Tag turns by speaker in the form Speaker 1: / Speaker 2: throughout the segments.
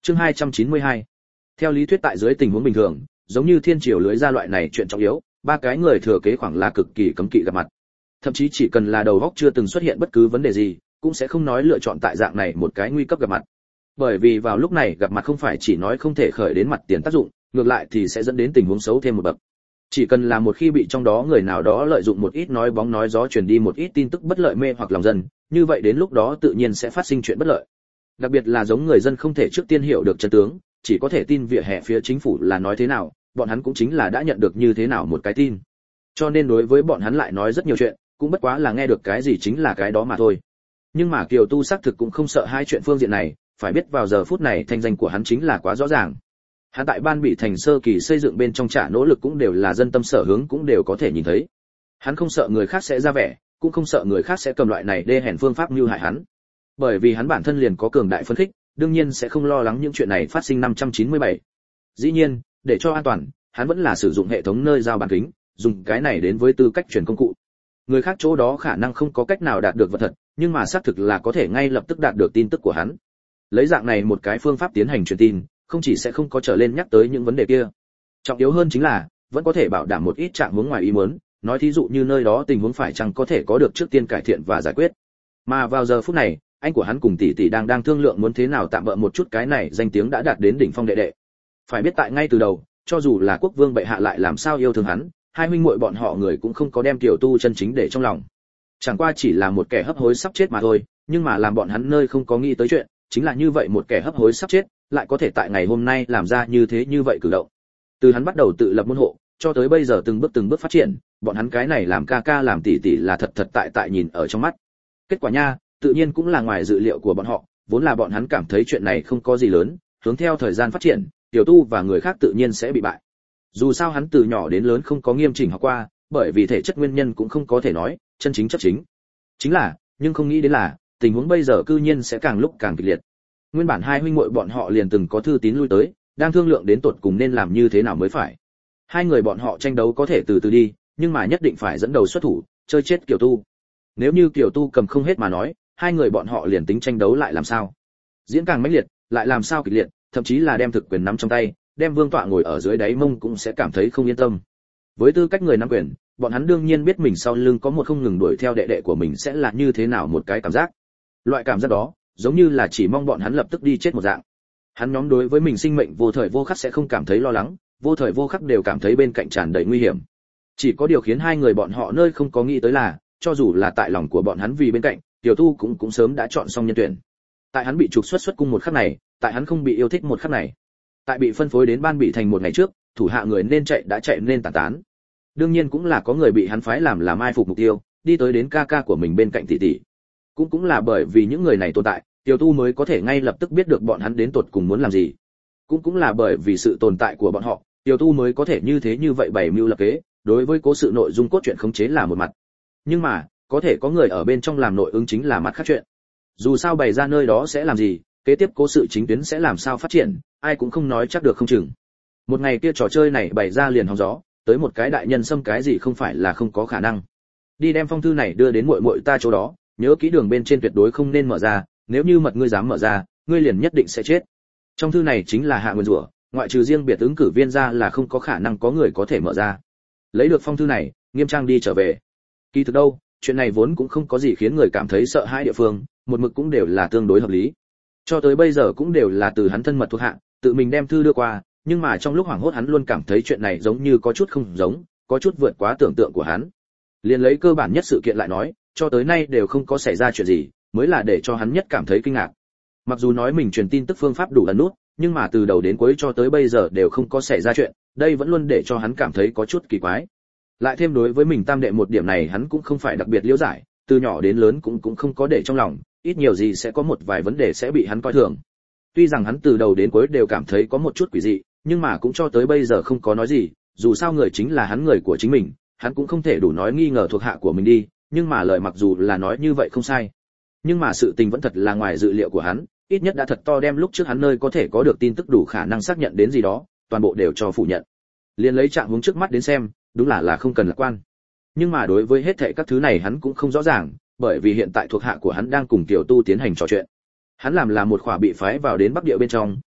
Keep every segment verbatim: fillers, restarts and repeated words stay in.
Speaker 1: Chương hai trăm chín mươi hai. Theo lý thuyết tại dưới tình huống bình thường, giống như thiên triều lưới ra loại này chuyện trọng yếu, ba cái người thừa kế khoảng là cực kỳ cấm kỵ gặp mặt. Thậm chí chỉ cần là đầu óc chưa từng xuất hiện bất cứ vấn đề gì, cũng sẽ không nói lựa chọn tại dạng này một cái nguy cấp gặp mặt. Bởi vì vào lúc này gặp mặt không phải chỉ nói không thể khởi đến mặt tiền tác dụng, ngược lại thì sẽ dẫn đến tình huống xấu thêm một bậc. Chỉ cần là một khi bị trong đó người nào đó lợi dụng một ít nói bóng nói gió truyền đi một ít tin tức bất lợi mê hoặc lòng dân, như vậy đến lúc đó tự nhiên sẽ phát sinh chuyện bất lợi. Đặc biệt là giống người dân không thể trước tiên hiểu được chân tướng, chỉ có thể tin vỉa hè phía chính phủ là nói thế nào, bọn hắn cũng chính là đã nhận được như thế nào một cái tin. Cho nên đối với bọn hắn lại nói rất nhiều chuyện, cũng bất quá là nghe được cái gì chính là cái đó mà thôi. Nhưng mà Kiều Tu xác thực cũng không sợ hai chuyện phương diện này, phải biết vào giờ phút này thanh danh của hắn chính là quá rõ ràng. Hắn tại Ban Bị Thành sơ kỳ xây dựng bên trong trả nỗ lực cũng đều là dân tâm sở hướng cũng đều có thể nhìn thấy. Hắn không sợ người khác sẽ ra vẻ, cũng không sợ người khác sẽ cầm loại này đê hèn phương pháp mưu hại hắn. Bởi vì hắn bản thân liền có cường đại phân khích, đương nhiên sẽ không lo lắng những chuyện này phát sinh năm trăm chín mươi bảy. Dĩ nhiên, để cho an toàn, hắn vẫn là sử dụng hệ thống nơi giao bán kính, dùng cái này đến với tư cách truyền công cụ. Người khác chỗ đó khả năng không có cách nào đạt được vật thật, nhưng mà xác thực là có thể ngay lập tức đạt được tin tức của hắn. Lấy dạng này một cái phương pháp tiến hành truyền tin, không chỉ sẽ không có trở lên nhắc tới những vấn đề kia. Trọng yếu hơn chính là, vẫn có thể bảo đảm một ít trạng huống ngoài ý muốn, nói thí dụ như nơi đó tình huống phải chăng có thể có được trước tiên cải thiện và giải quyết. Mà vào giờ phút này, anh của hắn cùng tỷ tỷ đang đang thương lượng muốn thế nào tạm bỡ một chút cái này danh tiếng đã đạt đến đỉnh phong đệ đệ. Phải biết tại ngay từ đầu, cho dù là quốc vương bệ hạ lại làm sao yêu thương hắn, hai huynh muội bọn họ người cũng không có đem Tiểu Tu chân chính để trong lòng. Chẳng qua chỉ là một kẻ hấp hối sắp chết mà thôi, nhưng mà làm bọn hắn nơi không có nghĩ tới chuyện, chính là như vậy một kẻ hấp hối sắp chết, lại có thể tại ngày hôm nay làm ra như thế như vậy cử động. Từ hắn bắt đầu tự lập môn hộ, cho tới bây giờ từng bước từng bước phát triển, bọn hắn cái này làm ca ca làm tỷ tỷ là thật thật tại tại nhìn ở trong mắt. Kết quả nha, tự nhiên cũng là ngoài dự liệu của bọn họ, vốn là bọn hắn cảm thấy chuyện này không có gì lớn, hướng theo thời gian phát triển, Tiểu Tu và người khác tự nhiên sẽ bị bại. Dù sao hắn từ nhỏ đến lớn không có nghiêm chỉnh học qua, bởi vì thể chất nguyên nhân cũng không có thể nói chân chính chấp chính. Chính là, nhưng không nghĩ đến là, tình huống bây giờ cư nhiên sẽ càng lúc càng kịch liệt. Nguyên bản hai huynh muội bọn họ liền từng có thư tín lui tới, đang thương lượng đến tột cùng nên làm như thế nào mới phải. Hai người bọn họ tranh đấu có thể từ từ đi, nhưng mà nhất định phải dẫn đầu xuất thủ, chơi chết Kiều Tu. Nếu như Kiều Tu cầm không hết mà nói, hai người bọn họ liền tính tranh đấu lại làm sao? Diễn càng mãnh liệt, lại làm sao kịch liệt, thậm chí là đem thực quyền nắm trong tay, đem vương tọa ngồi ở dưới đáy mông cũng sẽ cảm thấy không yên tâm. Với tư cách người nắm quyền, bọn hắn đương nhiên biết mình sau lưng có một không ngừng đuổi theo đệ đệ của mình sẽ là như thế nào một cái cảm giác. Loại cảm giác đó, giống như là chỉ mong bọn hắn lập tức đi chết một dạng. Hắn nhóm đối với mình sinh mệnh vô thời vô khắc sẽ không cảm thấy lo lắng, vô thời vô khắc đều cảm thấy bên cạnh tràn đầy nguy hiểm. Chỉ có điều khiến hai người bọn họ nơi không có nghĩ tới là, cho dù là tại lòng của bọn hắn vì bên cạnh, Tiểu Tu cũng cũng sớm đã chọn xong nhân tuyển. Tại hắn bị trục xuất xuất cung một khắc này, tại hắn không bị yêu thích một khắc này, tại bị phân phối đến Ban Bị Thành một ngày trước, thủ hạ người nên chạy đã chạy nên tản tán. Đương nhiên cũng là có người bị hắn phái làm làm ai phục mục tiêu, đi tới đến ca ca của mình bên cạnh tỷ tỷ. Cũng cũng là bởi vì những người này tồn tại, Tiểu Tu mới có thể ngay lập tức biết được bọn hắn đến tột cùng muốn làm gì. Cũng cũng là bởi vì sự tồn tại của bọn họ, Tiểu Tu mới có thể như thế như vậy bày mưu lập kế, đối với cố sự nội dung cốt truyện khống chế là một mặt. Nhưng mà, có thể có người ở bên trong làm nội ứng chính là mặt khác chuyện. Dù sao bày ra nơi đó sẽ làm gì, kế tiếp cố sự chính tuyến sẽ làm sao phát triển, ai cũng không nói chắc được không chừng. Một ngày kia trò chơi này bày ra liền hóng gió, tới một cái đại nhân xâm cái gì không phải là không có khả năng. Đi đem phong thư này đưa đến muội muội ta chỗ đó, nhớ kỹ đường bên trên tuyệt đối không nên mở ra, nếu như mật ngươi dám mở ra, ngươi liền nhất định sẽ chết. Trong thư này chính là hạ nguyên rủa, ngoại trừ riêng biệt ứng cử viên ra là không có khả năng có người có thể mở ra. Lấy được phong thư này, Nghiêm Trang đi trở về. Kỳ thực đâu, chuyện này vốn cũng không có gì khiến người cảm thấy sợ hãi địa phương, một mực cũng đều là tương đối hợp lý. Cho tới bây giờ cũng đều là từ hắn thân mật thuộc hạ, tự mình đem thư đưa qua, nhưng mà trong lúc hoảng hốt hắn luôn cảm thấy chuyện này giống như có chút không giống, có chút vượt quá tưởng tượng của hắn. Liền lấy cơ bản nhất sự kiện lại nói, cho tới nay đều không có xảy ra chuyện gì, mới là để cho hắn nhất cảm thấy kinh ngạc. Mặc dù nói mình truyền tin tức phương pháp đủ ẩn nút, nhưng mà từ đầu đến cuối cho tới bây giờ đều không có xảy ra chuyện, đây vẫn luôn để cho hắn cảm thấy có chút kỳ quái. Lại thêm đối với mình tam đệ một điểm này hắn cũng không phải đặc biệt liễu giải, từ nhỏ đến lớn cũng cũng không có để trong lòng, ít nhiều gì sẽ có một vài vấn đề sẽ bị hắn coi thường. Tuy rằng hắn từ đầu đến cuối đều cảm thấy có một chút quỷ dị, nhưng mà cũng cho tới bây giờ không có nói gì, dù sao người chính là hắn người của chính mình, hắn cũng không thể đủ nói nghi ngờ thuộc hạ của mình đi, nhưng mà lời mặc dù là nói như vậy không sai. Nhưng mà sự tình vẫn thật là ngoài dự liệu của hắn, ít nhất đã thật to đem lúc trước hắn nơi có thể có được tin tức đủ khả năng xác nhận đến gì đó, toàn bộ đều cho phủ nhận. Liên lấy trạng huống trước mắt đến xem, đúng là là không cần lạc quan. Nhưng mà đối với hết thảy các thứ này hắn cũng không rõ ràng, bởi vì hiện tại thuộc hạ của hắn đang cùng Tiểu Tu tiến hành trò chuyện. Hắn làm là một khỏa bị phái vào đến Bắc Địa bên trong,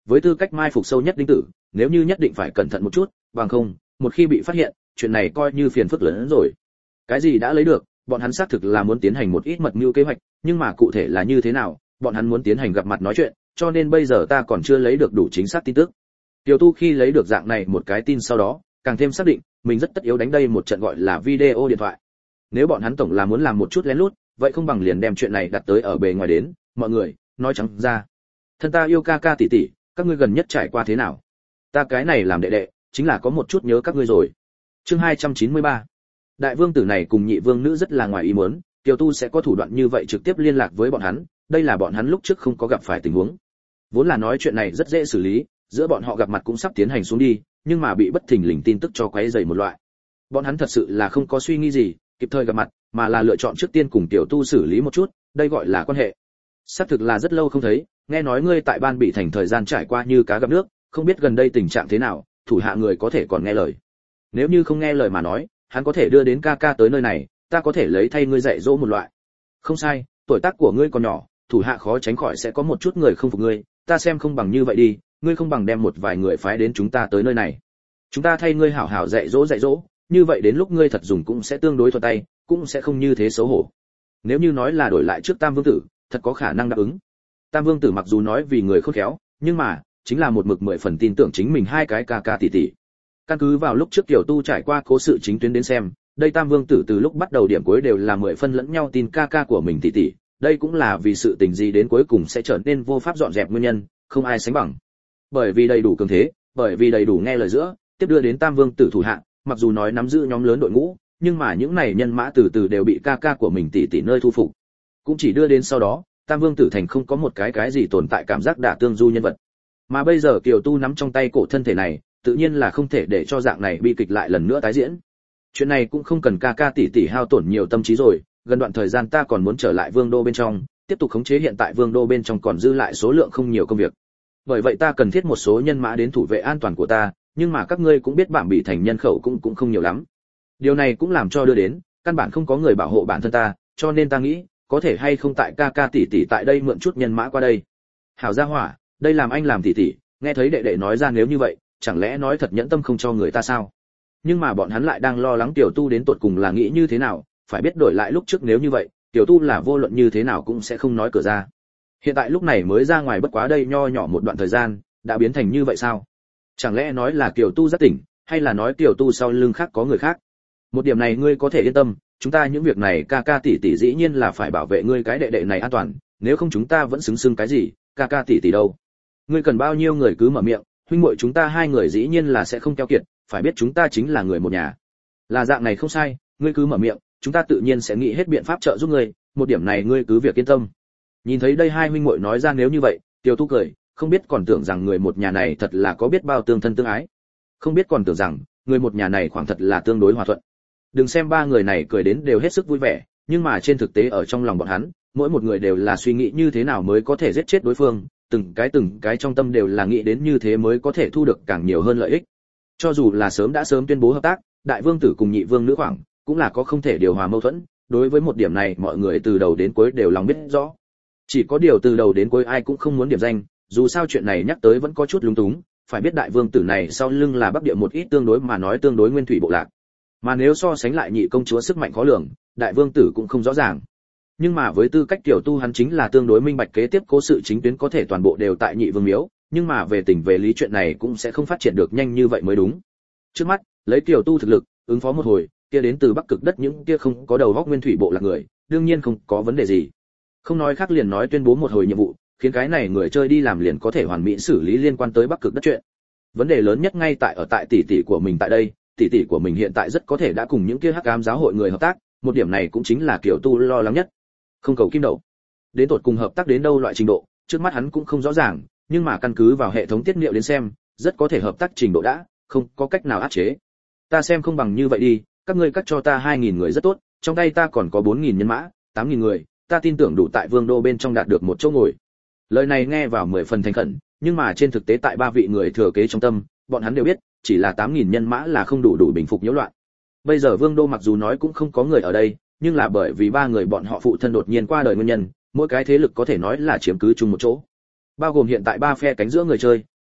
Speaker 1: với tư cách mai phục sâu nhất đinh tử, nếu như nhất định phải cẩn thận một chút, bằng không, một khi bị phát hiện, chuyện này coi như phiền phức lớn hơn rồi. Cái gì đã lấy được, bọn hắn xác thực là muốn tiến hành một ít mật mưu kế hoạch, nhưng mà cụ thể là như thế nào, bọn hắn muốn tiến hành gặp mặt nói chuyện, cho nên bây giờ ta còn chưa lấy được đủ chính xác tin tức. Tiểu Tu khi lấy được dạng này một cái tin sau đó, càng thêm xác định, mình rất tất yếu đánh đây một trận gọi là video điện thoại. Nếu bọn hắn tổng là muốn làm một chút lén lút, vậy không bằng liền đem chuyện này đặt tới ở bề ngoài đến, mọi người, nói trắng ra. Thân ta yêu ca ca tỷ tỷ, các ngươi gần nhất trải qua thế nào? Ta cái này làm đệ đệ, chính là có một chút nhớ các ngươi rồi. Chương hai trăm chín mươi ba. Đại vương tử này cùng nhị vương nữ rất là ngoài ý muốn, Tiểu Tu sẽ có thủ đoạn như vậy trực tiếp liên lạc với bọn hắn, đây là bọn hắn lúc trước không có gặp phải tình huống. Vốn là nói chuyện này rất dễ xử lý, giữa bọn họ gặp mặt cũng sắp tiến hành xuống đi, nhưng mà bị bất thình lình tin tức cho quấy rầy một loại. Bọn hắn thật sự là không có suy nghĩ gì, kịp thời gặp mặt, mà là lựa chọn trước tiên cùng Tiểu Tu xử lý một chút, đây gọi là quan hệ. Xác thực là rất lâu không thấy, nghe nói ngươi tại Ban Bị thành thời gian trải qua như cá gặp nước, không biết gần đây tình trạng thế nào, thủ hạ người có thể còn nghe lời. Nếu như không nghe lời mà nói, hắn có thể đưa đến ca ca tới nơi này, ta có thể lấy thay ngươi dạy dỗ một loại. Không sai, tuổi tác của ngươi còn nhỏ, thủ hạ khó tránh khỏi sẽ có một chút người không phục ngươi, ta xem không bằng như vậy đi, ngươi không bằng đem một vài người phái đến chúng ta tới nơi này. Chúng ta thay ngươi hảo hảo dạy dỗ dạy dỗ, như vậy đến lúc ngươi thật dùng cũng sẽ tương đối thuận tay, cũng sẽ không như thế xấu hổ. Nếu như nói là đổi lại trước Tam vương tử, thật có khả năng đáp ứng. Tam vương tử mặc dù nói vì người khôn khéo, nhưng mà chính là một mực mười phần tin tưởng chính mình hai cái ca ca tỷ tỷ. Căn cứ vào lúc trước Tiểu Tu trải qua cố sự chính tuyến đến xem, đây Tam vương tử từ lúc bắt đầu điểm cuối đều là mười phân lẫn nhau tin ca ca của mình tỷ tỷ, đây cũng là vì sự tình gì đến cuối cùng sẽ trở nên vô pháp dọn dẹp nguyên nhân, không ai sánh bằng. Bởi vì đầy đủ cường thế, bởi vì đầy đủ nghe lời giữa, tiếp đưa đến Tam vương tử thủ hạ, mặc dù nói nắm giữ nhóm lớn đội ngũ, nhưng mà những này nhân mã từ từ đều bị ca ca của mình tỷ tỷ nơi thu phục. Cũng chỉ đưa đến sau đó, Tam vương tử thành không có một cái cái gì tồn tại cảm giác đả tương du nhân vật. Mà bây giờ Kiều Tu nắm trong tay cổ thân thể này, tự nhiên là không thể để cho dạng này bi kịch lại lần nữa tái diễn. Chuyện này cũng không cần ca ca tỷ tỷ hao tổn nhiều tâm trí rồi, gần đoạn thời gian ta còn muốn trở lại vương đô bên trong, tiếp tục khống chế hiện tại vương đô bên trong còn dư lại số lượng không nhiều công việc. Bởi vậy ta cần thiết một số nhân mã đến thủ vệ an toàn của ta, nhưng mà các ngươi cũng biết Bạm Bị thành nhân khẩu cũng cũng không nhiều lắm. Điều này cũng làm cho đưa đến, căn bản không có người bảo hộ bản thân ta, cho nên ta nghĩ, có thể hay không tại ca ca tỷ tỷ tại đây mượn chút nhân mã qua đây. Hảo gia hỏa, đây làm anh làm tỷ tỷ, nghe thấy đệ đệ nói ra nếu như vậy, chẳng lẽ nói thật nhẫn tâm không cho người ta sao? Nhưng mà bọn hắn lại đang lo lắng Tiểu Tu đến tột cùng là nghĩ như thế nào, phải biết đổi lại lúc trước nếu như vậy, Tiểu Tu là vô luận như thế nào cũng sẽ không nói cửa ra. Hiện tại lúc này mới ra ngoài bất quá đây nho nhỏ một đoạn thời gian, đã biến thành như vậy sao? Chẳng lẽ nói là Tiểu Tu rất tỉnh, hay là nói Tiểu Tu sau lưng khác có người khác? Một điểm này ngươi có thể yên tâm, chúng ta những việc này ca ca tỷ tỷ dĩ nhiên là phải bảo vệ ngươi cái đệ đệ này an toàn, nếu không chúng ta vẫn xứng xưng cái gì, ca ca tỷ tỷ đâu? Ngươi cần bao nhiêu người cứ mở miệng, huynh muội chúng ta hai người dĩ nhiên là sẽ không keo kiệt, phải biết chúng ta chính là người một nhà. Là dạng này không sai, ngươi cứ mở miệng, chúng ta tự nhiên sẽ nghĩ hết biện pháp trợ giúp ngươi, một điểm này ngươi cứ việc yên tâm. Nhìn thấy đây hai huynh muội nói ra nếu như vậy, Tiểu Tu cười, không biết còn tưởng rằng người một nhà này thật là có biết bao tương thân tương ái. Không biết còn tưởng rằng, người một nhà này khoảng thật là tương đối hòa thuận. Đừng xem ba người này cười đến đều hết sức vui vẻ, nhưng mà trên thực tế ở trong lòng bọn hắn, mỗi một người đều là suy nghĩ như thế nào mới có thể giết chết đối phương, từng cái từng cái trong tâm đều là nghĩ đến như thế mới có thể thu được càng nhiều hơn lợi ích. Cho dù là sớm đã sớm tuyên bố hợp tác, đại vương tử cùng nhị vương nữ khoảng, cũng là có không thể điều hòa mâu thuẫn, đối với một điểm này mọi người từ đầu đến cuối đều lòng biết rõ. Chỉ có điều từ đầu đến cuối ai cũng không muốn điểm danh, dù sao chuyện này nhắc tới vẫn có chút lúng túng, phải biết đại vương tử này sau lưng là Bắc Địa một ít tương đối mà nói tương đối nguyên thủy bộ lạc. Mà nếu so sánh lại nhị công chúa sức mạnh khó lường, đại vương tử cũng không rõ ràng. Nhưng mà với tư cách Tiểu Tu hắn chính là tương đối minh bạch kế tiếp cố sự chính tuyến có thể toàn bộ đều tại nhị vương miếu, nhưng mà về tình về lý chuyện này cũng sẽ không phát triển được nhanh như vậy mới đúng. Trước mắt, lấy Tiểu Tu thực lực, ứng phó một hồi, kia đến từ Bắc Cực đất những kia không có đầu óc nguyên thủy bộ lạc người, đương nhiên không có vấn đề gì. Không nói khác liền nói tuyên bố một hồi nhiệm vụ, khiến cái này người chơi đi làm liền có thể hoàn mỹ xử lý liên quan tới Bắc Cực đất chuyện. Vấn đề lớn nhất ngay tại ở tại tỷ tỷ của mình tại đây, tỷ tỷ của mình hiện tại rất có thể đã cùng những kia Hắc Ám giáo hội người hợp tác, một điểm này cũng chính là Tiểu Tu lo lắng nhất. Không cầu kim đậu. Đến tột cùng hợp tác đến đâu loại trình độ, trước mắt hắn cũng không rõ ràng, nhưng mà căn cứ vào hệ thống tiết niệm đến xem, rất có thể hợp tác trình độ đã, không có cách nào áp chế. Ta xem không bằng như vậy đi, các ngươi cắt cho ta hai nghìn người rất tốt, trong tay ta còn có bốn nghìn nhân mã, tám nghìn người, ta tin tưởng đủ tại Vương đô bên trong đạt được một chỗ ngồi. Lời này nghe vào mười phần thành khẩn, nhưng mà trên thực tế tại ba vị người thừa kế trong tâm, bọn hắn đều biết, chỉ là tám nghìn nhân mã là không đủ đủ bình phục nhiễu loạn. Bây giờ Vương đô mặc dù nói cũng không có người ở đây, nhưng là bởi vì ba người bọn họ phụ thân đột nhiên qua đời nguyên nhân, mỗi cái thế lực có thể nói là chiếm cứ chung một chỗ. Bao gồm hiện tại ba phe cánh giữa người chơi,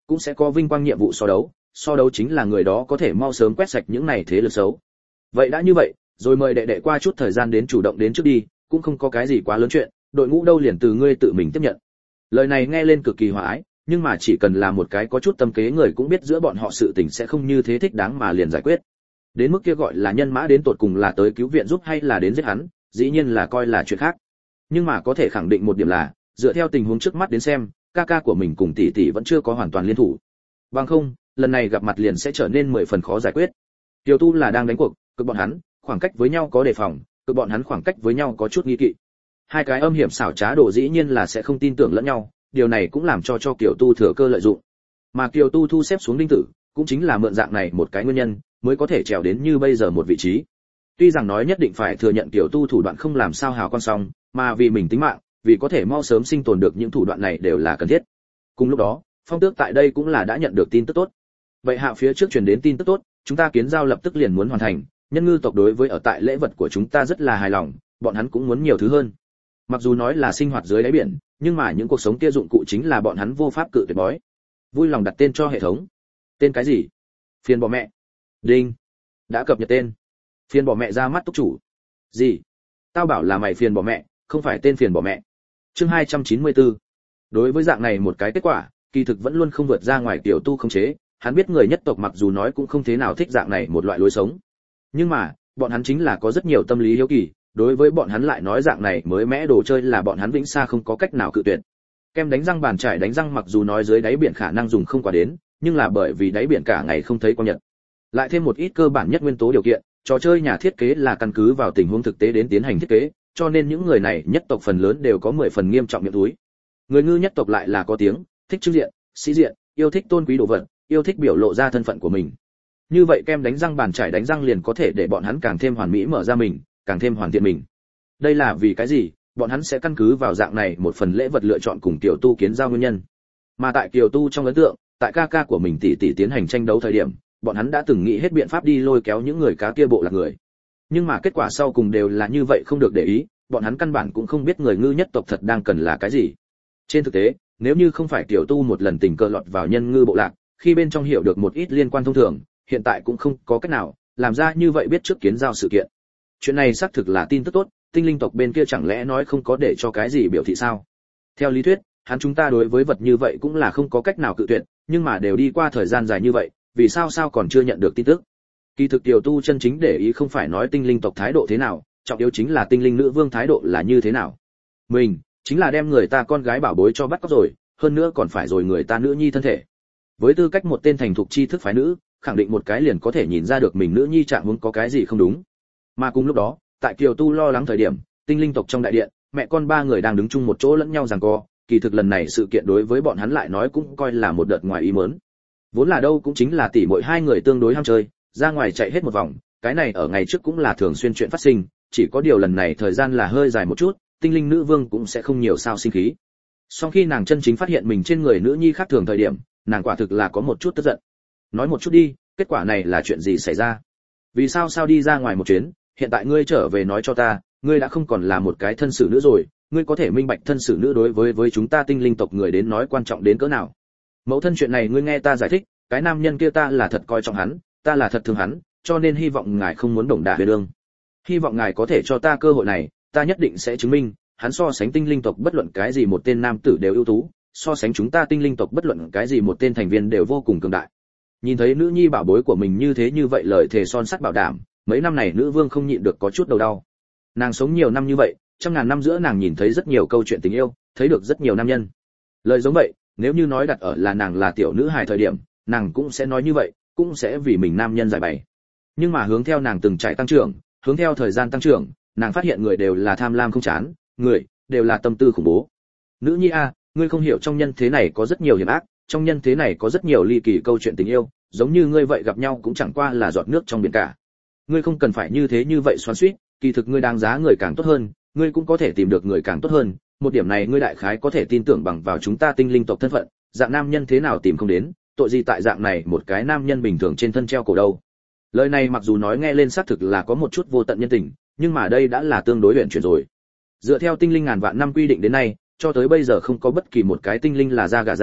Speaker 1: cũng sẽ có vinh quang nhiệm vụ so đấu, so đấu chính là người đó có thể mau sớm quét sạch những này thế lực xấu. Vậy đã như vậy, rồi mời đệ đệ qua chút thời gian đến chủ động đến trước đi, cũng không có cái gì quá lớn chuyện, đội ngũ đâu liền từ ngươi tự mình tiếp nhận. Lời này nghe lên cực kỳ hòa ái, nhưng mà chỉ cần là một cái có chút tâm kế người cũng biết giữa bọn họ sự tình sẽ không như thế thích đáng mà liền giải quyết. Đến mức kia gọi là nhân mã đến tột cùng là tới cứu viện giúp hay là đến giết hắn, dĩ nhiên là coi là chuyện khác. Nhưng mà có thể khẳng định một điểm là, dựa theo tình huống trước mắt đến xem, ca ca của mình cùng tỷ tỷ vẫn chưa có hoàn toàn liên thủ. Bằng không, lần này gặp mặt liền sẽ trở nên mười phần khó giải quyết. Tiểu Tu là đang đánh cuộc, cực bọn hắn, khoảng cách với nhau có đề phòng, cực bọn hắn khoảng cách với nhau có chút nghi kỵ. Hai cái âm hiểm xảo trá đồ dĩ nhiên là sẽ không tin tưởng lẫn nhau, điều này cũng làm cho cho Kiều Tu thừa cơ lợi dụng. Mà Kiều Tu thu xếp xuống đinh tử, cũng chính là mượn dạng này một cái nguyên nhân, mới có thể trèo đến như bây giờ một vị trí. Tuy rằng nói nhất định phải thừa nhận Kiều Tu thủ đoạn không làm sao hào con song, mà vì mình tính mạng, vì có thể mau sớm sinh tồn được những thủ đoạn này đều là cần thiết. Cùng lúc đó, Phong Tước tại đây cũng là đã nhận được tin tức tốt. Vậy hạ phía trước truyền đến tin tức tốt, chúng ta kiến giao lập tức liền muốn hoàn thành, nhân ngư tộc đối với ở tại lễ vật của chúng ta rất là hài lòng, bọn hắn cũng muốn nhiều thứ hơn. Mặc dù nói là sinh hoạt dưới đáy biển, nhưng mà những cuộc sống kia dụng cụ chính là bọn hắn vô pháp cự tuyệt bói. Vui lòng đặt tên cho hệ thống. Tên cái gì? Phiền bỏ mẹ. Đinh. Đã cập nhật tên. Phiền bỏ mẹ ra mắt túc chủ. Gì? Tao bảo là mày phiền bỏ mẹ, không phải tên phiền bỏ mẹ. Chương hai trăm chín mươi tư. Đối với dạng này một cái kết quả, kỳ thực vẫn luôn không vượt ra ngoài Tiểu Tu không chế, hắn biết người nhất tộc mặc dù nói cũng không thế nào thích dạng này một loại lối sống. Nhưng mà, bọn hắn chính là có rất nhiều tâm lý hiếu kỳ, đối với bọn hắn lại nói dạng này mới mẽ đồ chơi là bọn hắn vĩnh xa không có cách nào cự tuyệt. Kem đánh răng bàn chải đánh răng mặc dù nói dưới đáy biển khả năng dùng không quá đến, nhưng là bởi vì đáy biển cả ngày không thấy quang nhật. Lại thêm một ít cơ bản nhất nguyên tố điều kiện, trò chơi nhà thiết kế là căn cứ vào tình huống thực tế đến tiến hành thiết kế, cho nên những người này nhất tộc phần lớn đều có mười phần nghiêm trọng miệng túi. Người ngư nhất tộc lại là có tiếng, thích trưng diện, sĩ diện, yêu thích tôn quý đồ vật, yêu thích biểu lộ ra thân phận của mình. Như vậy kem đánh răng bàn chải đánh răng liền có thể để bọn hắn càng thêm hoàn mỹ mở ra mình, càng thêm hoàn thiện mình. Đây là vì cái gì? Bọn hắn sẽ căn cứ vào dạng này một phần lễ vật lựa chọn cùng Tiểu Tu kiến giao nguyên nhân. Mà tại Kiều Tu trong ấn tượng, tại ca ca của mình tỷ tỷ tiến hành tranh đấu thời điểm, bọn hắn đã từng nghĩ hết biện pháp đi lôi kéo những người cá kia bộ lạc người. Nhưng mà kết quả sau cùng đều là như vậy không được để ý, bọn hắn căn bản cũng không biết người ngư nhất tộc thật đang cần là cái gì. Trên thực tế, nếu như không phải Tiểu Tu một lần tình cờ lọt vào nhân ngư bộ lạc, khi bên trong hiểu được một ít liên quan thông thường, hiện tại cũng không có cách nào làm ra như vậy biết trước kiến giao sự kiện. Chuyện này xác thực là tin tức tốt, tinh linh tộc bên kia chẳng lẽ nói không có để cho cái gì biểu thị sao? Theo lý thuyết, hắn chúng ta đối với vật như vậy cũng là không có cách nào cự tuyệt, nhưng mà đều đi qua thời gian dài như vậy, vì sao sao còn chưa nhận được tin tức? Kỳ thực Tiểu Tu chân chính để ý không phải nói tinh linh tộc thái độ thế nào, trọng yếu chính là tinh linh nữ vương thái độ là như thế nào. Mình chính là đem người ta con gái bảo bối cho bắt cóc rồi, hơn nữa còn phải rồi người ta nữ nhi thân thể. Với tư cách một tên thành thục tri thức phái nữ, khẳng định một cái liền có thể nhìn ra được mình nữ nhi trạng huống có cái gì không đúng. Mà cùng lúc đó, tại Kiều Tu lo lắng thời điểm, tinh linh tộc trong đại điện, mẹ con ba người đang đứng chung một chỗ lẫn nhau giằng co, kỳ thực lần này sự kiện đối với bọn hắn lại nói cũng coi là một đợt ngoài ý muốn. Vốn là đâu cũng chính là tỷ muội hai người tương đối ham chơi, ra ngoài chạy hết một vòng, cái này ở ngày trước cũng là thường xuyên chuyện phát sinh, chỉ có điều lần này thời gian là hơi dài một chút, tinh linh nữ vương cũng sẽ không nhiều sao sinh khí. Sau khi nàng chân chính phát hiện mình trên người nữ nhi khác thường thời điểm, nàng quả thực là có một chút tức giận. Nói một chút đi, kết quả này là chuyện gì xảy ra? Vì sao sao đi ra ngoài một chuyến, hiện tại ngươi trở về nói cho ta, ngươi đã không còn là một cái thân sử nữ rồi, ngươi có thể minh bạch thân sử nữ đối với với chúng ta tinh linh tộc người đến nói quan trọng đến cỡ nào. Mẫu thân chuyện này ngươi nghe ta giải thích, cái nam nhân kia ta là thật coi trọng hắn, ta là thật thương hắn, cho nên hy vọng ngài không muốn động đả về đường. Hy vọng ngài có thể cho ta cơ hội này, ta nhất định sẽ chứng minh, hắn so sánh tinh linh tộc bất luận cái gì một tên nam tử đều ưu tú, so sánh chúng ta tinh linh tộc bất luận cái gì một tên thành viên đều vô cùng cường đại. Nhìn thấy nữ nhi bảo bối của mình như thế như vậy lời thề son sắt bảo đảm, mấy năm này nữ vương không nhịn được có chút đầu đau. Nàng sống nhiều năm như vậy, trăm ngàn năm giữa nàng nhìn thấy rất nhiều câu chuyện tình yêu, thấy được rất nhiều nam nhân. Lời giống vậy, nếu như nói đặt ở là nàng là tiểu nữ hài thời điểm, nàng cũng sẽ nói như vậy, cũng sẽ vì mình nam nhân giải bày. Nhưng mà hướng theo nàng từng trải tăng trưởng, hướng theo thời gian tăng trưởng, nàng phát hiện người đều là tham lam không chán, người đều là tâm tư khủng bố. Nữ nhi a, ngươi không hiểu trong nhân thế này có rất nhiều hiểm ác, trong nhân thế này có rất nhiều ly kỳ câu chuyện tình yêu, giống như ngươi vậy gặp nhau cũng chẳng qua là giọt nước trong biển cả. Ngươi không cần phải như thế như vậy xoắn xuýt, kỳ thực ngươi đáng giá người càng tốt hơn, ngươi cũng có thể tìm được người càng tốt hơn, một điểm này ngươi đại khái có thể tin tưởng bằng vào chúng ta tinh linh tộc thân phận, dạng nam nhân thế nào tìm không đến, tội gì tại dạng này một cái nam nhân bình thường trên thân treo cổ đâu. Lời này mặc dù nói nghe lên xác thực là có một chút vô tận nhân tình, nhưng mà đây đã là tương đối luyện chuyển rồi. Dựa theo tinh linh ngàn vạn năm quy định đến nay, cho tới bây giờ không có bất kỳ một cái tinh linh là ra gả ra,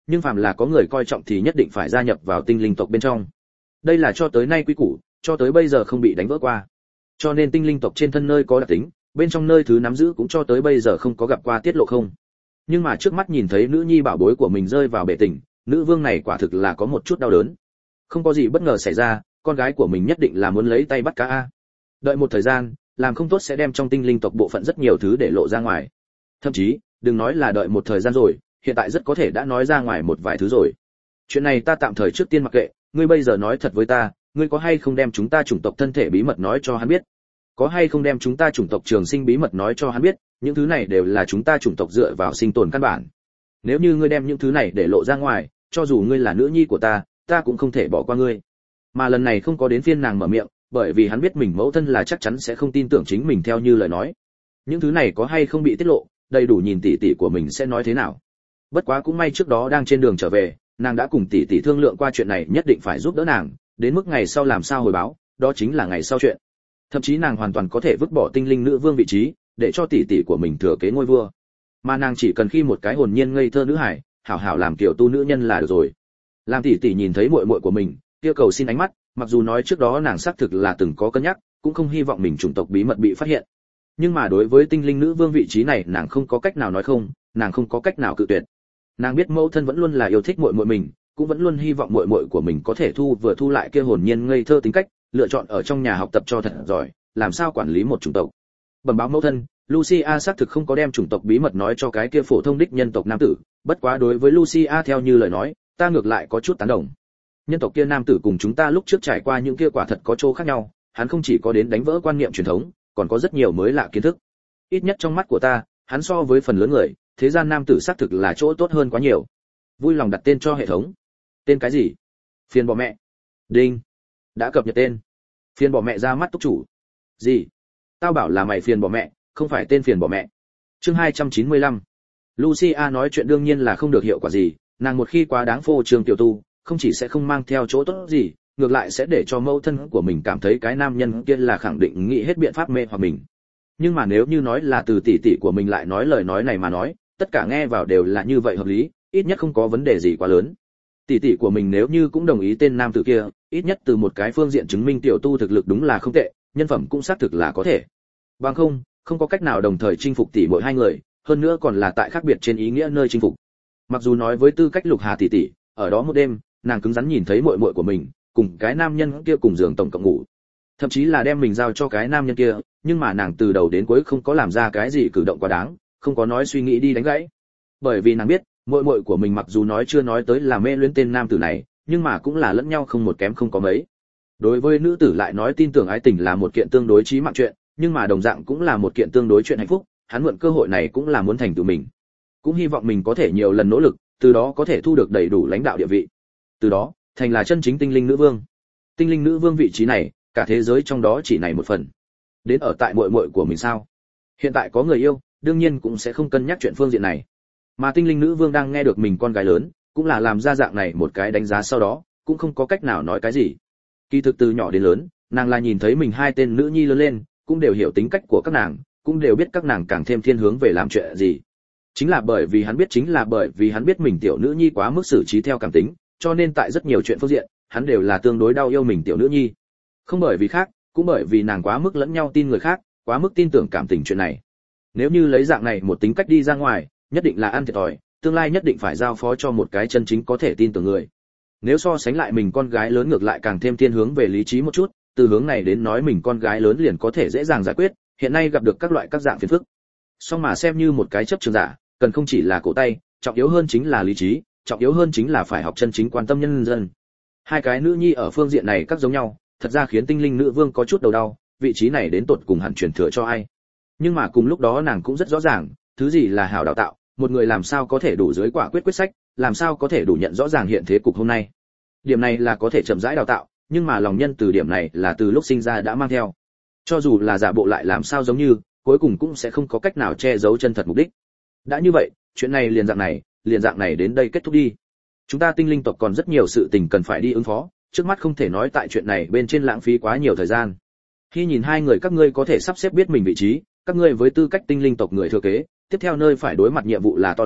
Speaker 1: nhưng phàm là có người coi trọng thì nhất định phải gia nhập vào tinh linh tộc bên trong. Đây là cho tới nay quy củ, cho tới bây giờ không bị đánh vỡ qua. Cho nên tinh linh tộc trên thân nơi có đặc tính, bên trong nơi thứ nắm giữ cũng cho tới bây giờ không có gặp qua tiết lộ không. Nhưng mà trước mắt nhìn thấy nữ nhi bảo bối của mình rơi vào bể tình, nữ vương này quả thực là có một chút đau đớn. Không có gì bất ngờ xảy ra, con gái của mình nhất định là muốn lấy tay bắt cá a. Đợi một thời gian, làm không tốt sẽ đem trong tinh linh tộc bộ phận rất nhiều thứ để lộ ra ngoài. Thậm chí, đừng nói là đợi một thời gian rồi, hiện tại rất có thể đã nói ra ngoài một vài thứ rồi. Chuyện này ta tạm thời trước tiên mặc kệ, ngươi bây giờ nói thật với ta, ngươi có hay không đem chúng ta chủng tộc thân thể bí mật nói cho hắn biết? Có hay không đem chúng ta chủng tộc trường sinh bí mật nói cho hắn biết? Những thứ này đều là chúng ta chủng tộc dựa vào sinh tồn căn bản. Nếu như ngươi đem những thứ này để lộ ra ngoài, cho dù ngươi là nữ nhi của ta, ta cũng không thể bỏ qua ngươi. Mà lần này không có đến phiên nàng mở miệng, bởi vì hắn biết mình mẫu thân là chắc chắn sẽ không tin tưởng chính mình theo như lời nói. Những thứ này có hay không bị tiết lộ, đầy đủ nhìn tỷ tỷ của mình sẽ nói thế nào. Bất quá cũng may trước đó đang trên đường trở về, nàng đã cùng tỷ tỷ thương lượng qua chuyện này nhất định phải giúp đỡ nàng, đến mức ngày sau làm sao hồi báo, đó chính là ngày sau chuyện. Thậm chí nàng hoàn toàn có thể vứt bỏ tinh linh nữ vương vị trí, để cho tỷ tỷ của mình thừa kế ngôi vua. Mà nàng chỉ cần khi một cái hồn nhiên ngây thơ nữ hải, hảo hảo làm kiểu tu nữ nhân là được rồi. Làm tỷ tỷ nhìn thấy muội muội của mình, yêu cầu xin ánh mắt, mặc dù nói trước đó nàng xác thực là từng có cân nhắc, cũng không hy vọng mình chủng tộc bí mật bị phát hiện. Nhưng mà đối với tinh linh nữ vương vị trí này, nàng không có cách nào nói không, nàng không có cách nào cự tuyệt. Nàng biết mẫu thân vẫn luôn là yêu thích muội muội mình, cũng vẫn luôn hy vọng muội muội của mình có thể thu vừa thu lại kia hồn nhiên ngây thơ tính cách, lựa chọn ở trong nhà học tập cho thật giỏi, làm sao quản lý một chủng tộc. Bẩm báo mẫu thân, Lucia xác thực không có đem chủng tộc bí mật nói cho cái kia phổ thông đích nhân tộc nam tử, bất quá đối với Lucia theo như lời nói, ta ngược lại có chút tán đồng. Nhân tộc kia nam tử cùng chúng ta lúc trước trải qua những kia quả thật có chỗ khác nhau, hắn không chỉ có đến đánh vỡ quan niệm truyền thống, còn có rất nhiều mới lạ kiến thức. Ít nhất trong mắt của ta, hắn so với phần lớn người, thế gian nam tử xác thực là chỗ tốt hơn quá nhiều. Vui lòng đặt tên cho hệ thống. Tên cái gì? Phiền bỏ mẹ. Đinh. Đã cập nhật tên. Phiền bỏ mẹ ra mắt túc chủ. Gì? Tao bảo là mày phiền bỏ mẹ, không phải tên phiền bỏ mẹ. Chương hai trăm chín mươi lăm. Lucia nói chuyện đương nhiên là không được hiệu quả gì, nàng một khi quá đáng phô trương tiểu tu, không chỉ sẽ không mang theo chỗ tốt gì, ngược lại sẽ để cho mẫu thân của mình cảm thấy cái nam nhân kia là khẳng định nghĩ hết biện pháp mê hoặc mình. Nhưng mà nếu như nói là từ tỷ tỷ của mình lại nói lời nói này mà nói, tất cả nghe vào đều là như vậy hợp lý, ít nhất không có vấn đề gì quá lớn. Tỷ tỷ của mình nếu như cũng đồng ý tên nam tử kia, ít nhất từ một cái phương diện chứng minh tiểu tu thực lực đúng là không tệ, nhân phẩm cũng xác thực là có thể. Bằng không, không có cách nào đồng thời chinh phục tỷ muội hai người, hơn nữa còn là tại khác biệt trên ý nghĩa nơi chinh phục. Mặc dù nói với tư cách Lục Hà tỷ tỷ, ở đó một đêm, nàng cứng rắn nhìn thấy muội muội của mình cùng cái nam nhân kia cùng giường tổng cộng ngủ, thậm chí là đem mình giao cho cái nam nhân kia, nhưng mà nàng từ đầu đến cuối không có làm ra cái gì cử động quá đáng, không có nói suy nghĩ đi đánh gãy. Bởi vì nàng biết, muội muội của mình mặc dù nói chưa nói tới là mê luyến tên nam tử này, nhưng mà cũng là lẫn nhau không một kém không có mấy. Đối với nữ tử lại nói tin tưởng ái tình là một kiện tương đối chí mạng chuyện, nhưng mà đồng dạng cũng là một kiện tương đối chuyện hạnh phúc, hắn mượn cơ hội này cũng là muốn thành tựu mình, cũng hy vọng mình có thể nhiều lần nỗ lực, từ đó có thể thu được đầy đủ lãnh đạo địa vị, từ đó thành là chân chính tinh linh nữ vương. Tinh linh nữ vương vị trí này, cả thế giới trong đó chỉ này một phần. Đến ở tại muội muội của mình sao? Hiện tại có người yêu, đương nhiên cũng sẽ không cân nhắc chuyện phương diện này. Mà tinh linh nữ vương đang nghe được mình con gái lớn, cũng là làm ra dạng này một cái đánh giá, sau đó cũng không có cách nào nói cái gì. Kỳ thực từ nhỏ đến lớn, nàng là nhìn thấy mình hai tên nữ nhi lớn lên, cũng đều hiểu tính cách của các nàng, cũng đều biết các nàng càng thêm thiên hướng về làm chuyện gì. Chính là bởi vì hắn biết chính là bởi vì hắn biết mình tiểu nữ nhi quá mức xử trí theo cảm tính, cho nên tại rất nhiều chuyện phương diện, hắn đều là tương đối đau yêu mình tiểu nữ nhi. Không bởi vì khác, cũng bởi vì nàng quá mức lẫn nhau tin người khác, quá mức tin tưởng cảm tình chuyện này. Nếu như lấy dạng này một tính cách đi ra ngoài, nhất định là ăn thiệt thòi, tương lai nhất định phải giao phó cho một cái chân chính có thể tin tưởng người. Nếu so sánh lại mình con gái lớn ngược lại càng thêm thiên hướng về lý trí một chút, từ hướng này đến nói mình con gái lớn liền có thể dễ dàng giải quyết, hiện nay gặp được các loại các dạng phiền phức. Song mà xem như một cái chấp trường giả, cần không chỉ là cổ tay, trọng yếu hơn chính là lý trí, trọng yếu hơn chính là phải học chân chính quan tâm nhân dân. Hai cái nữ nhi ở phương diện này các giống nhau, thật ra khiến tinh linh nữ vương có chút đầu đau, vị trí này đến tột cùng hẳn truyền thừa cho ai. Nhưng mà cùng lúc đó nàng cũng rất rõ ràng, thứ gì là hảo đào tạo, một người làm sao có thể đủ dưới quả quyết quyết sách, làm sao có thể đủ nhận rõ ràng hiện thế cục hôm nay. Điểm này là có thể chậm rãi đào tạo, nhưng mà lòng nhân từ điểm này là từ lúc sinh ra đã mang theo. Cho dù là giả bộ lại làm sao giống như, cuối cùng cũng sẽ không có cách nào che giấu chân thật mục đích. Đã như vậy, chuyện này liền dạng này, liền dạng này đến đây kết thúc đi. Chúng ta tinh linh tộc còn rất nhiều sự tình cần phải đi ứng phó, trước mắt không thể nói tại chuyện này bên trên lãng phí quá nhiều thời gian. Khi nhìn hai người các ngươi có thể sắp xếp biết mình vị trí, các ngươi với tư cách tinh linh tộc người thừa kế, tiếp theo nơi phải đối mặt nhiệm vụ là to lớn,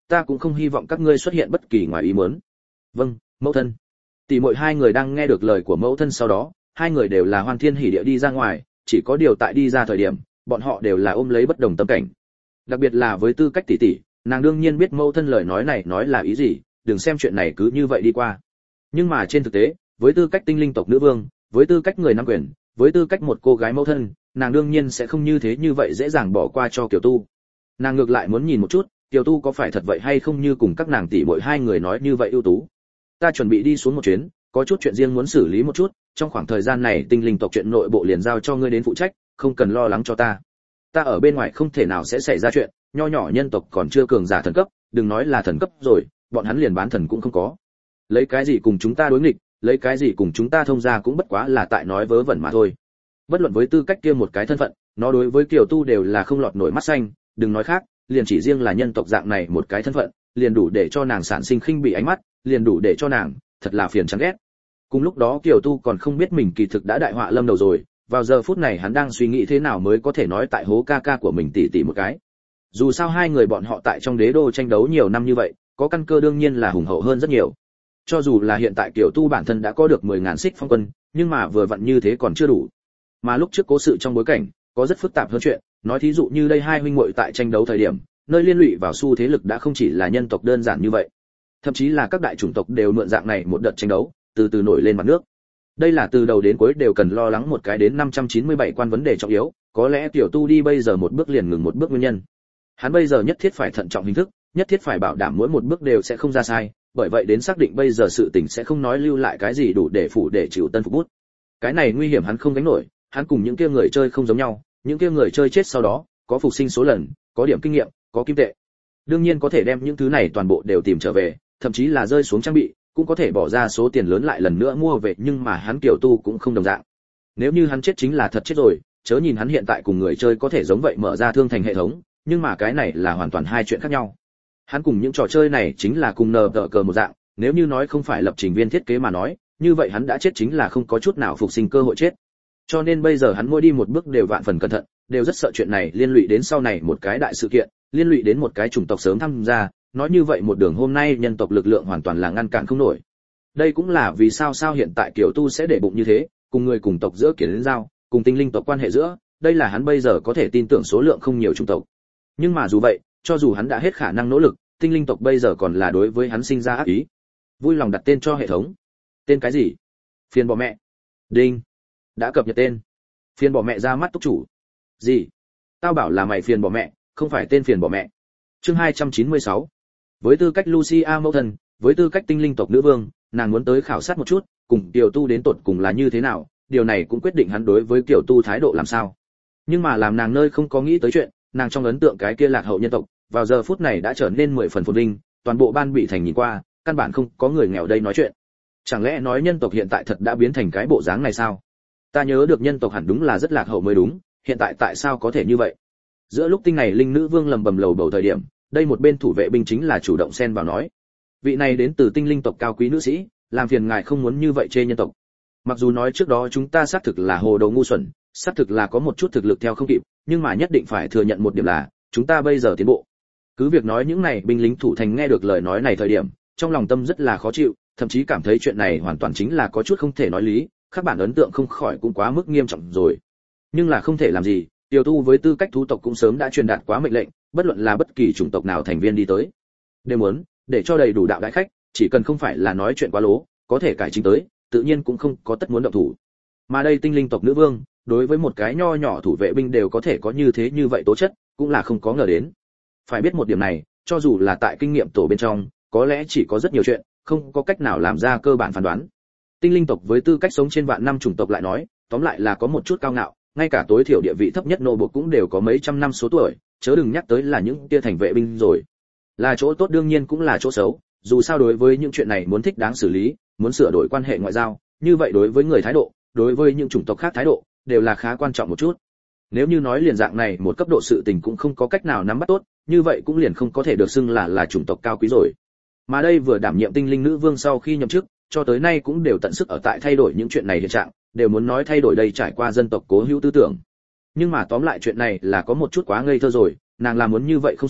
Speaker 1: ta cũng không hy vọng các ngươi xuất hiện bất kỳ ngoài ý muốn. Vâng, mẫu thân. Tỷ muội hai người đang nghe được lời của mẫu thân sau đó, hai người đều là hoan thiên hỉ địa đi ra ngoài, chỉ có điều tại đi ra thời điểm, bọn họ đều là ôm lấy bất đồng tâm cảnh. Đặc biệt là với tư cách tỷ tỷ, nàng đương nhiên biết mẫu thân lời nói này nói là ý gì, đừng xem chuyện này cứ như vậy đi qua. Nhưng mà trên thực tế, với tư cách tinh linh tộc nữ vương, với tư cách người nắm quyền, với tư cách một cô gái mẫu thân, nàng đương nhiên sẽ không như thế như vậy dễ dàng bỏ qua cho Kiều Tu. Nàng ngược lại muốn nhìn một chút, Kiều Tu có phải thật vậy hay không như cùng các nàng tỷ muội hai người nói như vậy ưu tú. Ta chuẩn bị đi xuống một chuyến, có chút chuyện riêng muốn xử lý một chút, trong khoảng thời gian này tinh linh tộc chuyện nội bộ liền giao cho ngươi đến phụ trách, không cần lo lắng cho ta. Ta ở bên ngoài không thể nào sẽ xảy ra chuyện, nho nhỏ nhân tộc còn chưa cường giả thần cấp, đừng nói là thần cấp rồi, bọn hắn liền bán thần cũng không có. Lấy cái gì cùng chúng ta đối nghịch, lấy cái gì cùng chúng ta thông gia cũng bất quá là tại nói vớ vẩn mà thôi. Bất luận với tư cách kia một cái thân phận, nó đối với Kiều Tu đều là không lọt nổi mắt xanh, đừng nói khác, liền chỉ riêng là nhân tộc dạng này một cái thân phận, liền đủ để cho nàng sản sinh khinh bị ánh mắt, liền đủ để cho nàng thật là phiền chán ghét. Cùng lúc đó Kiều Tu còn không biết mình kỳ thực đã đại họa lâm đầu rồi, vào giờ phút này hắn đang suy nghĩ thế nào mới có thể nói tại hố ca ca của mình tỉ tỉ một cái. Dù sao hai người bọn họ tại trong đế đô tranh đấu nhiều năm như vậy, có căn cơ đương nhiên là hùng hậu hơn rất nhiều. Cho dù là hiện tại Kiều Tu bản thân đã có được mười ngàn xích phong quân, nhưng mà vừa vặn như thế còn chưa đủ. Mà lúc trước cố sự trong bối cảnh, có rất phức tạp hơn chuyện, nói thí dụ như đây hai huynh muội tại tranh đấu thời điểm, nơi liên lụy vào xu thế lực đã không chỉ là nhân tộc đơn giản như vậy. Thậm chí là các đại chủng tộc đều mượn dạng này một đợt tranh đấu, từ từ nổi lên mặt nước. Đây là từ đầu đến cuối đều cần lo lắng một cái đến năm trăm chín mươi bảy quan vấn đề trọng yếu, có lẽ Kiều Tu đi bây giờ một bước liền ngừng một bước nguyên nhân. Hắn bây giờ nhất thiết phải thận trọng hình thức, nhất thiết phải bảo đảm mỗi một bước đều sẽ không ra sai, bởi vậy đến xác định bây giờ sự tình sẽ không nói lưu lại cái gì đủ để phủ để chịu tân phục bút. Cái này nguy hiểm hắn không gánh nổi, hắn cùng những kia người chơi không giống nhau, những kia người chơi chết sau đó, có phục sinh số lần, có điểm kinh nghiệm, có kim tệ. Đương nhiên có thể đem những thứ này toàn bộ đều tìm trở về, thậm chí là rơi xuống trang bị, cũng có thể bỏ ra số tiền lớn lại lần nữa mua về, nhưng mà hắn Kiều Tu cũng không đồng dạng. Nếu như hắn chết chính là thật chết rồi, chớ nhìn hắn hiện tại cùng người chơi có thể giống vậy mở ra thương thành hệ thống, nhưng mà cái này là hoàn toàn hai chuyện khác nhau. Hắn cùng những trò chơi này chính là cùng nờ tờ cờ một dạng, nếu như nói không phải lập trình viên thiết kế mà nói, như vậy hắn đã chết chính là không có chút nào phục sinh cơ hội chết. Cho nên bây giờ hắn mỗi đi một bước đều vạn phần cẩn thận, đều rất sợ chuyện này liên lụy đến sau này một cái đại sự kiện, liên lụy đến một cái chủng tộc sớm tham gia, nói như vậy một đường hôm nay nhân tộc lực lượng hoàn toàn là ngăn cản không nổi. Đây cũng là vì sao sao hiện tại Kiều Tu sẽ để bụng như thế, cùng người cùng tộc giữa kiến giao, cùng tinh linh tộc quan hệ giữa, đây là hắn bây giờ có thể tin tưởng số lượng không nhiều chủng tộc. Nhưng mà dù vậy, cho dù hắn đã hết khả năng nỗ lực, tinh linh tộc bây giờ còn là đối với hắn sinh ra ác ý. Vui lòng đặt tên cho hệ thống. Tên cái gì? Phiền bỏ mẹ. Đinh. Đã cập nhật tên. Phiền bỏ mẹ ra mắt túc chủ. Gì? Tao bảo là mày phiền bỏ mẹ, không phải tên phiền bỏ mẹ. Chương hai trăm chín mươi sáu. Với tư cách Lucia mẫu thân, với tư cách tinh linh tộc nữ vương, nàng muốn tới khảo sát một chút, cùng Kiều Tu đến tột cùng là như thế nào, điều này cũng quyết định hắn đối với Kiều Tu thái độ làm sao. Nhưng mà làm nàng nơi không có nghĩ tới chuyện, nàng trong ấn tượng cái kia lạc hậu nhân tộc, vào giờ phút này đã trở nên mười phần phồn vinh, toàn bộ ban bị thành nhìn qua, căn bản không có người nghèo đây nói chuyện. Chẳng lẽ nói nhân tộc hiện tại thật đã biến thành cái bộ dáng này sao? Ta nhớ được nhân tộc hẳn đúng là rất lạc hậu mới đúng, hiện tại tại sao có thể như vậy? Giữa lúc tinh này linh nữ vương lầm bầm lầu bầu thời điểm, đây một bên thủ vệ binh chính là chủ động xen vào nói. Vị này đến từ tinh linh tộc cao quý nữ sĩ, làm phiền ngài không muốn như vậy chê nhân tộc. Mặc dù nói trước đó chúng ta xác thực là hồ đồ ngu xuẩn, xác thực là có một chút thực lực theo không kịp, nhưng mà nhất định phải thừa nhận một điểm là, chúng ta bây giờ tiến bộ. Cứ việc nói những này binh lính thủ thành nghe được lời nói này thời điểm, trong lòng tâm rất là khó chịu, thậm chí cảm thấy chuyện này hoàn toàn chính là có chút không thể nói lý, các bản ấn tượng không khỏi cũng quá mức nghiêm trọng rồi. Nhưng là không thể làm gì, Kiều Tu với tư cách thú tộc cũng sớm đã truyền đạt quá mệnh lệnh, bất luận là bất kỳ chủng tộc nào thành viên đi tới, đều muốn để cho đầy đủ đạo đại khách, chỉ cần không phải là nói chuyện quá lố, có thể cải chính tới, tự nhiên cũng không có tất muốn động thủ. Mà đây tinh linh tộc nữ vương, đối với một cái nho nhỏ thủ vệ binh đều có thể có như thế như vậy tố chất, cũng là không có ngờ đến. Phải biết một điểm này, cho dù là tại kinh nghiệm tổ bên trong, có lẽ chỉ có rất nhiều chuyện, không có cách nào làm ra cơ bản phán đoán. Tinh linh tộc với tư cách sống trên vạn năm chủng tộc lại nói, tóm lại là có một chút cao ngạo, ngay cả tối thiểu địa vị thấp nhất nô buộc cũng đều có mấy trăm năm số tuổi, chớ đừng nhắc tới là những kia thành vệ binh rồi. Là chỗ tốt đương nhiên cũng là chỗ xấu, dù sao đối với những chuyện này muốn thích đáng xử lý, muốn sửa đổi quan hệ ngoại giao, như vậy đối với người thái độ, đối với những chủng tộc khác thái độ, đều là khá quan trọng một chút. Nếu như nói liền dạng này một cấp độ sự tình cũng không có cách nào nắm bắt tốt, như vậy cũng liền không có thể được xưng là là chủng tộc cao quý rồi. Mà đây vừa đảm nhiệm tinh linh nữ vương sau khi nhậm chức, cho tới nay cũng đều tận sức ở tại thay đổi những chuyện này hiện trạng, đều muốn nói thay đổi đây trải qua dân tộc cố hữu tư tưởng. Nhưng mà tóm lại chuyện này là có một chút quá ngây thơ rồi, nàng làm muốn như vậy không sai,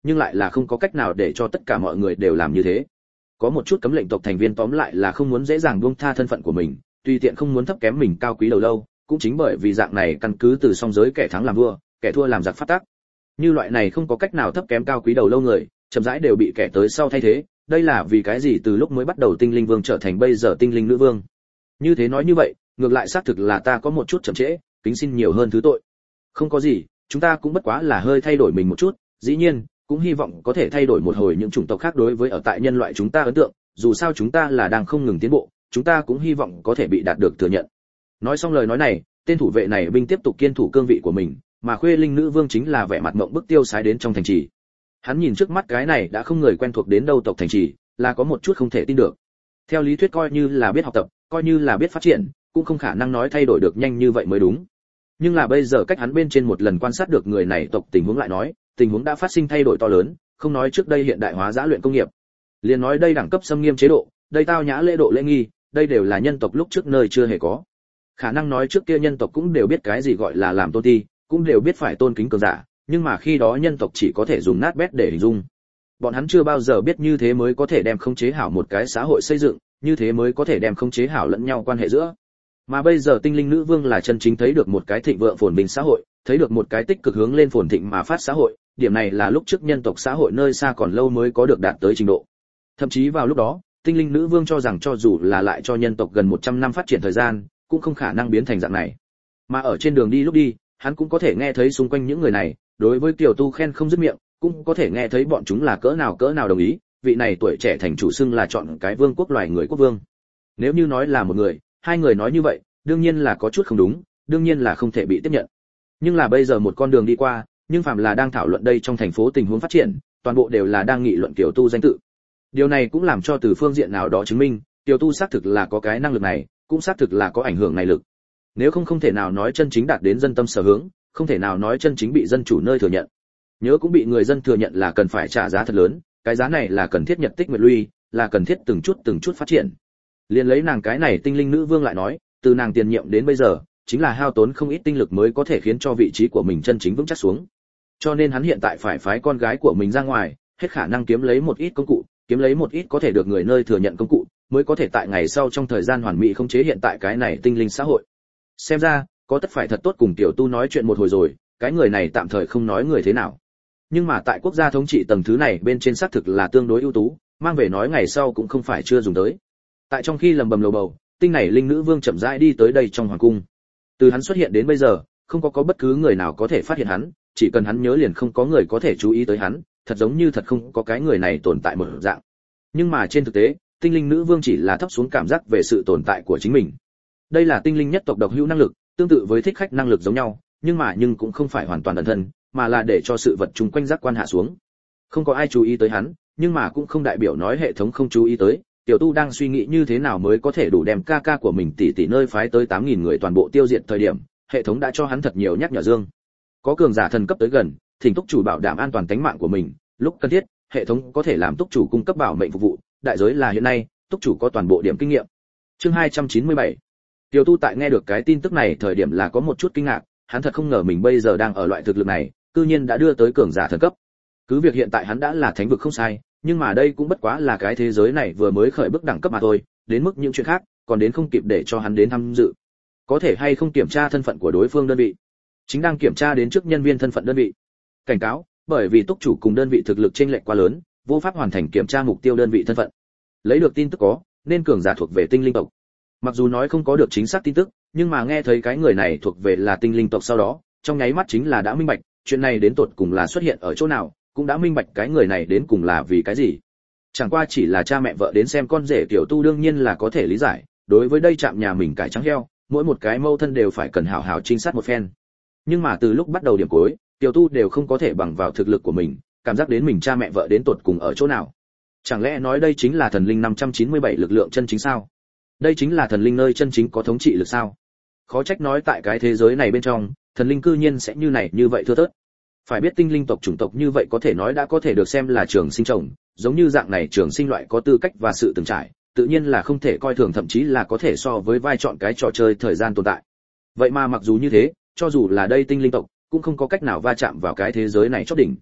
Speaker 1: nhưng lại là không có cách nào để cho tất cả mọi người đều làm như thế. Có một chút cấm lệnh tộc thành viên tóm lại là không muốn dễ dàng buông tha thân phận của mình, tùy tiện không muốn thấp kém mình cao quý đầu lâu, cũng chính bởi vì dạng này căn cứ từ song giới kẻ thắng làm vua, kẻ thua làm giặc phát tác. Như loại này không có cách nào thấp kém cao quý đầu lâu người, chậm rãi đều bị kẻ tới sau thay thế, đây là vì cái gì từ lúc mới bắt đầu tinh linh vương trở thành bây giờ tinh linh nữ vương. Như thế nói như vậy, ngược lại xác thực là ta có một chút chậm trễ, kính xin nhiều hơn thứ tội. Không có gì, chúng ta cũng bất quá là hơi thay đổi mình một chút, dĩ nhiên, cũng hy vọng có thể thay đổi một hồi những chủng tộc khác đối với ở tại nhân loại chúng ta ấn tượng, dù sao chúng ta là đang không ngừng tiến bộ, chúng ta cũng hy vọng có thể bị đạt được thừa nhận. Nói xong lời nói này, tên thủ vệ này binh tiếp tục kiên thủ cương vị của mình, mà Khuê Linh nữ vương chính là vẻ mặt mộng bức tiêu sái đến trong thành trì. Hắn nhìn trước mắt cái này đã không người quen thuộc đến đâu tộc thành trì, là có một chút không thể tin được. Theo lý thuyết coi như là biết học tập, coi như là biết phát triển, cũng không khả năng nói thay đổi được nhanh như vậy mới đúng. Nhưng là bây giờ cách hắn bên trên một lần quan sát được người này tộc tình huống lại nói, tình huống đã phát sinh thay đổi to lớn, không nói trước đây hiện đại hóa giã luyện công nghiệp, liền nói đây đẳng cấp xâm nghiêm chế độ, đây tao nhã lễ độ lễ nghi, đây đều là nhân tộc lúc trước nơi chưa hề có. Khả năng nói trước kia nhân tộc cũng đều biết cái gì gọi là làm tôn ti, cũng đều biết phải tôn kính cường giả, nhưng mà khi đó nhân tộc chỉ có thể dùng nát bét để hình dung. Bọn hắn chưa bao giờ biết như thế mới có thể đem khống chế hảo một cái xã hội xây dựng, như thế mới có thể đem khống chế hảo lẫn nhau quan hệ giữa. Mà bây giờ tinh linh nữ vương là chân chính thấy được một cái thịnh vượng phồn bình xã hội, thấy được một cái tích cực hướng lên phồn thịnh mà phát xã hội, điểm này là lúc trước nhân tộc xã hội nơi xa còn lâu mới có được đạt tới trình độ. Thậm chí vào lúc đó, tinh linh nữ vương cho rằng cho dù là lại cho nhân tộc gần một trăm năm phát triển thời gian, cũng không khả năng biến thành dạng này. Mà ở trên đường đi lúc đi, hắn cũng có thể nghe thấy xung quanh những người này, đối với Kiều Tu khen không dứt miệng, cũng có thể nghe thấy bọn chúng là cỡ nào cỡ nào đồng ý, vị này tuổi trẻ thành chủ xưng là chọn cái vương quốc loài người quốc vương. Nếu như nói là một người, hai người nói như vậy, đương nhiên là có chút không đúng, đương nhiên là không thể bị tiếp nhận. Nhưng là bây giờ một con đường đi qua, nhưng phạm là đang thảo luận đây trong thành phố tình huống phát triển, toàn bộ đều là đang nghị luận Kiều Tu danh tự. Điều này cũng làm cho từ phương diện nào đó chứng minh, Kiều Tu xác thực là có cái năng lực này, cũng xác thực là có ảnh hưởng này lực. Nếu không không thể nào nói chân chính đạt đến dân tâm sở hướng, không thể nào nói chân chính bị dân chủ nơi thừa nhận. Nhớ cũng bị người dân thừa nhận là cần phải trả giá thật lớn, cái giá này là cần thiết nhật tích nguyệt lui, là cần thiết từng chút từng chút phát triển. Liên lấy nàng cái này tinh linh nữ vương lại nói, từ nàng tiền nhiệm đến bây giờ, chính là hao tốn không ít tinh lực mới có thể khiến cho vị trí của mình chân chính vững chắc xuống. Cho nên hắn hiện tại phải phái con gái của mình ra ngoài, hết khả năng kiếm lấy một ít công cụ, kiếm lấy một ít có thể được người nơi thừa nhận công cụ, mới có thể tại ngày sau trong thời gian hoàn mỹ khống chế hiện tại cái này tinh linh xã hội. Xem ra, có tất phải thật tốt cùng Tiểu Tu nói chuyện một hồi rồi, cái người này tạm thời không nói người thế nào. Nhưng mà tại quốc gia thống trị tầng thứ này bên trên xác thực là tương đối ưu tú, mang về nói ngày sau cũng không phải chưa dùng tới. Tại trong khi lầm bầm lầu bầu, tinh này linh nữ vương chậm rãi đi tới đây trong hoàng cung. Từ hắn xuất hiện đến bây giờ, không có có bất cứ người nào có thể phát hiện hắn, chỉ cần hắn nhớ liền không có người có thể chú ý tới hắn, thật giống như thật không có cái người này tồn tại một dạng. Nhưng mà trên thực tế, tinh linh nữ vương chỉ là thấp xuống cảm giác về sự tồn tại của chính mình. Đây là tinh linh nhất tộc độc hữu năng lực, tương tự với thích khách năng lực giống nhau, nhưng mà nhưng cũng không phải hoàn toàn ẩn thân, mà là để cho sự vật chung quanh giác quan hạ xuống. Không có ai chú ý tới hắn, nhưng mà cũng không đại biểu nói hệ thống không chú ý tới. Tiểu Tu đang suy nghĩ như thế nào mới có thể đủ đem ca ca của mình tỷ tỷ nơi phái tới tám nghìn người toàn bộ tiêu diệt thời điểm, hệ thống đã cho hắn thật nhiều nhắc nhở dương. Có cường giả thần cấp tới gần, thỉnh túc chủ bảo đảm an toàn tính mạng của mình, lúc cần thiết, hệ thống có thể làm túc chủ cung cấp bảo mệnh phục vụ, đại giới là hiện nay, túc chủ có toàn bộ điểm kinh nghiệm. Chương hai trăm chín mươi bảy. Tiểu Tu tại nghe được cái tin tức này thời điểm là có một chút kinh ngạc, hắn thật không ngờ mình bây giờ đang ở loại thực lực này, cư nhiên đã đưa tới cường giả thần cấp. Cứ việc hiện tại hắn đã là thánh vực không sai, nhưng mà đây cũng bất quá là cái thế giới này vừa mới khởi bước đẳng cấp mà thôi, đến mức những chuyện khác, còn đến không kịp để cho hắn đến tham dự. Có thể hay không kiểm tra thân phận của đối phương đơn vị. Chính đang kiểm tra đến trước nhân viên thân phận đơn vị. Cảnh cáo, bởi vì túc chủ cùng đơn vị thực lực chênh lệch quá lớn, vô pháp hoàn thành kiểm tra mục tiêu đơn vị thân phận. Lấy được tin tức có, nên cường giả thuộc về tinh linh tộc. Mặc dù nói không có được chính xác tin tức, nhưng mà nghe thấy cái người này thuộc về là tinh linh tộc sau đó, trong nháy mắt chính là đã minh bạch, chuyện này đến tột cùng là xuất hiện ở chỗ nào, cũng đã minh bạch cái người này đến cùng là vì cái gì. Chẳng qua chỉ là cha mẹ vợ đến xem con rể Tiểu Tu đương nhiên là có thể lý giải, đối với đây chạm nhà mình cải trắng heo, mỗi một cái mâu thân đều phải cần hảo hảo trinh sát một phen. Nhưng mà từ lúc bắt đầu điểm cuối, Tiểu Tu đều không có thể bằng vào thực lực của mình, cảm giác đến mình cha mẹ vợ đến tột cùng ở chỗ nào. Chẳng lẽ nói đây chính là thần linh năm trăm chín mươi bảy lực lượng chân chính sao? Đây chính là thần linh nơi chân chính có thống trị lực sao? Khó trách nói tại cái thế giới này bên trong, thần linh cư nhiên sẽ như này như vậy thưa thớt. Phải biết tinh linh tộc chủng tộc như vậy có thể nói đã có thể được xem là trường sinh chồng, giống như dạng này trường sinh loại có tư cách và sự từng trải, tự nhiên là không thể coi thường, thậm chí là có thể so với vai chọn cái trò chơi thời gian tồn tại. Vậy mà mặc dù như thế, cho dù là đây tinh linh tộc, cũng không có cách nào va chạm vào cái thế giới này chót đỉnh.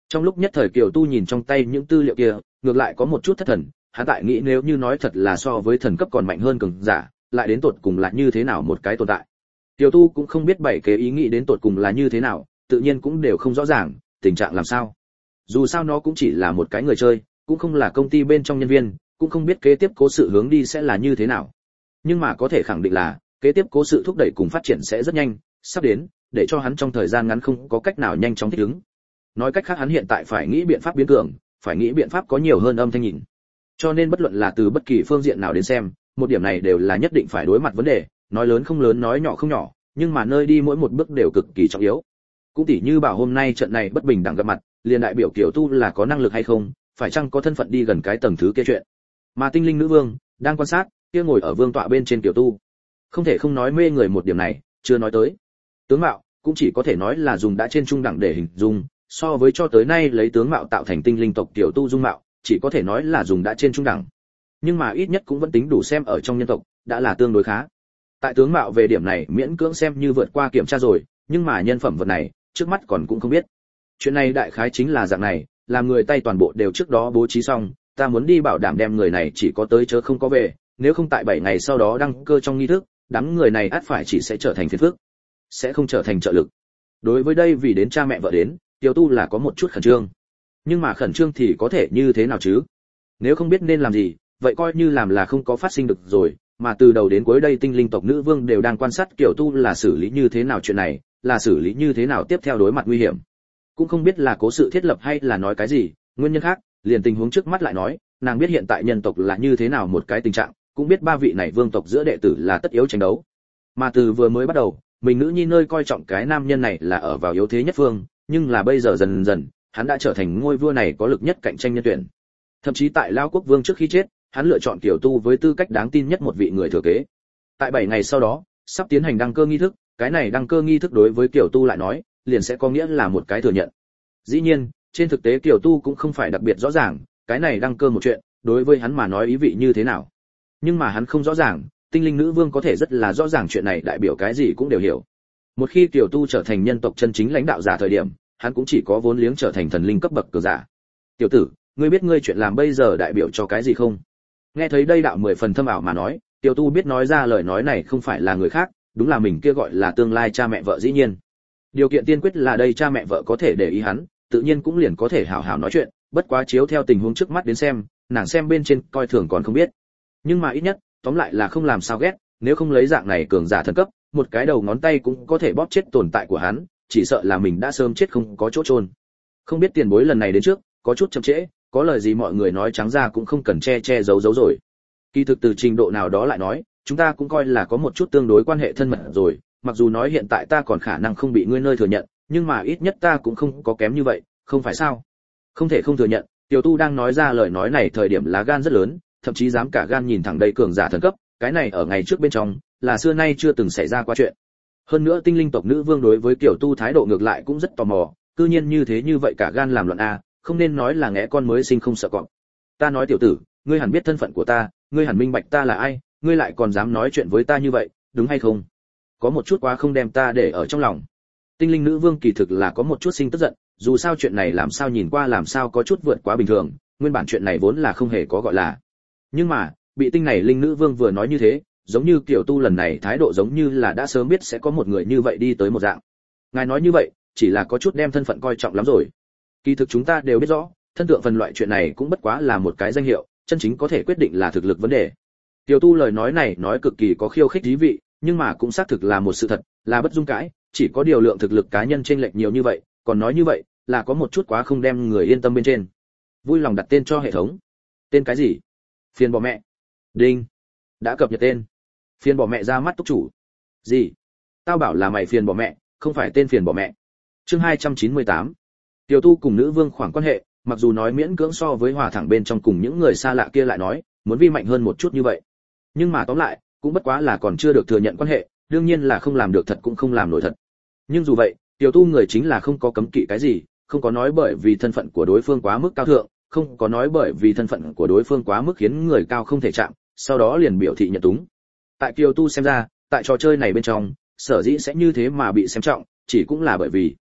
Speaker 1: Trong lúc nhất thời Kiều Tu nhìn trong tay những tư liệu kia, ngược lại có một chút thất thần, hắn tại nghĩ nếu như nói thật là so với thần cấp còn mạnh hơn cường giả, lại đến tột cùng là như thế nào một cái tồn tại. Kiều Tu cũng không biết bảy kế ý nghĩ đến tột cùng là như thế nào, tự nhiên cũng đều không rõ ràng, tình trạng làm sao. Dù sao nó cũng chỉ là một cái người chơi, cũng không là công ty bên trong nhân viên, cũng không biết kế tiếp cố sự hướng đi sẽ là như thế nào. Nhưng mà có thể khẳng định là, kế tiếp cố sự thúc đẩy cùng phát triển sẽ rất nhanh, sắp đến, để cho hắn trong thời gian ngắn không có cách nào nhanh chóng thích ứng. Nói cách khác hắn hiện tại phải nghĩ biện pháp biến cường, phải nghĩ biện pháp có nhiều hơn âm thanh nhìn. Cho nên bất luận là từ bất kỳ phương diện nào đến xem, một điểm này đều là nhất định phải đối mặt vấn đề, nói lớn không lớn nói nhỏ không nhỏ, nhưng mà nơi đi mỗi một bước đều cực kỳ trọng yếu. Cũng tỉ như bảo hôm nay trận này bất bình đẳng gặp mặt, liền đại biểu Kiều Tu là có năng lực hay không, phải chăng có thân phận đi gần cái tầng thứ kia chuyện. Mà tinh linh nữ vương đang quan sát, kia ngồi ở vương tọa bên trên Kiều Tu, không thể không nói mê người một điểm này, chưa nói tới tướng mạo, cũng chỉ có thể nói là dùng đã trên trung đẳng để hình dung, so với cho tới nay lấy tướng mạo tạo thành tinh linh tộc Kiều Tu dung mạo, chỉ có thể nói là dùng đã trên trung đẳng. Nhưng mà ít nhất cũng vẫn tính đủ xem ở trong nhân tộc, đã là tương đối khá. Tại tướng mạo về điểm này miễn cưỡng xem như vượt qua kiểm tra rồi, nhưng mà nhân phẩm vật này, trước mắt còn cũng không biết. Chuyện này đại khái chính là dạng này, làm người tay toàn bộ đều trước đó bố trí xong, ta muốn đi bảo đảm đem người này chỉ có tới chớ không có về, nếu không tại bảy ngày sau đó đăng cơ trong nghi thức, đám người này ắt phải chỉ sẽ trở thành phiền phức, sẽ không trở thành trợ lực. Đối với đây vì đến cha mẹ vợ đến, Kiều Tu là có một chút khẩn trương. Nhưng mà khẩn trương thì có thể như thế nào chứ? Nếu không biết nên làm gì, vậy coi như làm là không có phát sinh được rồi, mà từ đầu đến cuối đây tinh linh tộc nữ vương đều đang quan sát Kiều Tu là xử lý như thế nào chuyện này, là xử lý như thế nào tiếp theo đối mặt nguy hiểm. Cũng không biết là cố sự thiết lập hay là nói cái gì, nguyên nhân khác, liền tình huống trước mắt lại nói, nàng biết hiện tại nhân tộc là như thế nào một cái tình trạng, cũng biết ba vị này vương tộc giữa đệ tử là tất yếu tranh đấu. Mà từ vừa mới bắt đầu, mình nữ nhi nơi coi trọng cái nam nhân này là ở vào yếu thế nhất phương, nhưng là bây giờ dần dần, hắn đã trở thành ngôi vua này có lực nhất cạnh tranh nhân tuyển. Thậm chí tại Lao Quốc Vương trước khi chết, hắn lựa chọn Kiều Tu với tư cách đáng tin nhất một vị người thừa kế. Tại bảy ngày sau đó, sắp tiến hành đăng cơ nghi thức, cái này đăng cơ nghi thức đối với Kiều Tu lại nói, liền sẽ có nghĩa là một cái thừa nhận. Dĩ nhiên, trên thực tế Kiều Tu cũng không phải đặc biệt rõ ràng, cái này đăng cơ một chuyện, đối với hắn mà nói ý vị như thế nào. Nhưng mà hắn không rõ ràng, tinh linh nữ vương có thể rất là rõ ràng chuyện này đại biểu cái gì cũng đều hiểu. Một khi Kiều Tu trở thành nhân tộc chân chính lãnh đạo giả thời điểm, hắn cũng chỉ có vốn liếng trở thành thần linh cấp bậc cường giả. Tiểu tử, ngươi biết ngươi chuyện làm bây giờ đại biểu cho cái gì không? Nghe thấy đây đạo mười phần thâm ảo mà nói, Kiều Tu biết nói ra lời nói này không phải là người khác, đúng là mình kia gọi là tương lai cha mẹ vợ dĩ nhiên. Điều kiện tiên quyết là đây cha mẹ vợ có thể để ý hắn, tự nhiên cũng liền có thể hảo hảo nói chuyện, bất quá chiếu theo tình huống trước mắt đến xem, nàng xem bên trên coi thường còn không biết. Nhưng mà ít nhất, tóm lại là không làm sao ghét, nếu không lấy dạng này cường giả thần cấp, một cái đầu ngón tay cũng có thể bóp chết tồn tại của hắn, chỉ sợ là mình đã sớm chết không có chỗ chôn. Không biết tiền bối lần này đến trước, có chút chậm trễ, có lời gì mọi người nói trắng ra cũng không cần che che giấu giấu rồi. Kỳ thực từ trình độ nào đó lại nói, chúng ta cũng coi là có một chút tương đối quan hệ thân mật rồi, mặc dù nói hiện tại ta còn khả năng không bị ngươi nơi thừa nhận, nhưng mà ít nhất ta cũng không có kém như vậy, không phải sao? Không thể không thừa nhận, Tiểu Tu đang nói ra lời nói này thời điểm lá gan rất lớn, thậm chí dám cả gan nhìn thẳng đây cường giả thần cấp, cái này ở ngày trước bên trong, là xưa nay chưa từng xảy ra qua chuyện. Hơn nữa tinh linh tộc nữ vương đối với Tiểu Tu thái độ ngược lại cũng rất tò mò, cư nhiên như thế như vậy cả gan làm loạn a, không nên nói là ngẽ con mới sinh không sợ cọp. Ta nói tiểu tử, ngươi hẳn biết thân phận của ta, ngươi hẳn minh bạch ta là ai, ngươi lại còn dám nói chuyện với ta như vậy, đúng hay không? Có một chút quá không đem ta để ở trong lòng. Tinh linh nữ vương kỳ thực là có một chút sinh tức giận, dù sao chuyện này làm sao nhìn qua làm sao có chút vượt quá bình thường, nguyên bản chuyện này vốn là không hề có gọi là. Nhưng mà, bị tinh này linh nữ vương vừa nói như thế, giống như Tiểu Tu lần này thái độ giống như là đã sớm biết sẽ có một người như vậy đi tới một dạng. Ngài nói như vậy, chỉ là có chút đem thân phận coi trọng lắm rồi. Kỳ thực chúng ta đều biết rõ, thân tượng phần loại chuyện này cũng bất quá là một cái danh hiệu, chân chính có thể quyết định là thực lực vấn đề. Tiểu Tu lời nói này nói cực kỳ có khiêu khích thú vị, nhưng mà cũng xác thực là một sự thật, là bất dung cãi, chỉ có điều lượng thực lực cá nhân chênh lệch nhiều như vậy, còn nói như vậy, là có một chút quá không đem người yên tâm bên trên. Vui lòng đặt tên cho hệ thống. Tên cái gì? Phiền bỏ mẹ. Đinh. Đã cập nhật tên. Phiền bỏ mẹ ra mắt túc chủ. Gì? Tao bảo là mày phiền bỏ mẹ, không phải tên phiền bỏ mẹ. Chương hai trăm chín mươi tám. Tiểu Tu cùng nữ vương khoảng quan hệ, mặc dù nói miễn cưỡng so với hòa thẳng bên trong cùng những người xa lạ kia lại nói, muốn vi mạnh hơn một chút như vậy. Nhưng mà tóm lại, cũng bất quá là còn chưa được thừa nhận quan hệ, đương nhiên là không làm được thật cũng không làm nổi thật. Nhưng dù vậy, Tiểu Tu người chính là không có cấm kỵ cái gì, không có nói bởi vì thân phận của đối phương quá mức cao thượng, không có nói bởi vì thân phận của đối phương quá mức khiến người cao không thể chạm, sau đó liền biểu thị nhận túng. Tại Tiểu Tu xem ra, tại trò chơi này bên trong, sở dĩ sẽ như thế mà bị xem trọng, chỉ cũng là bởi vì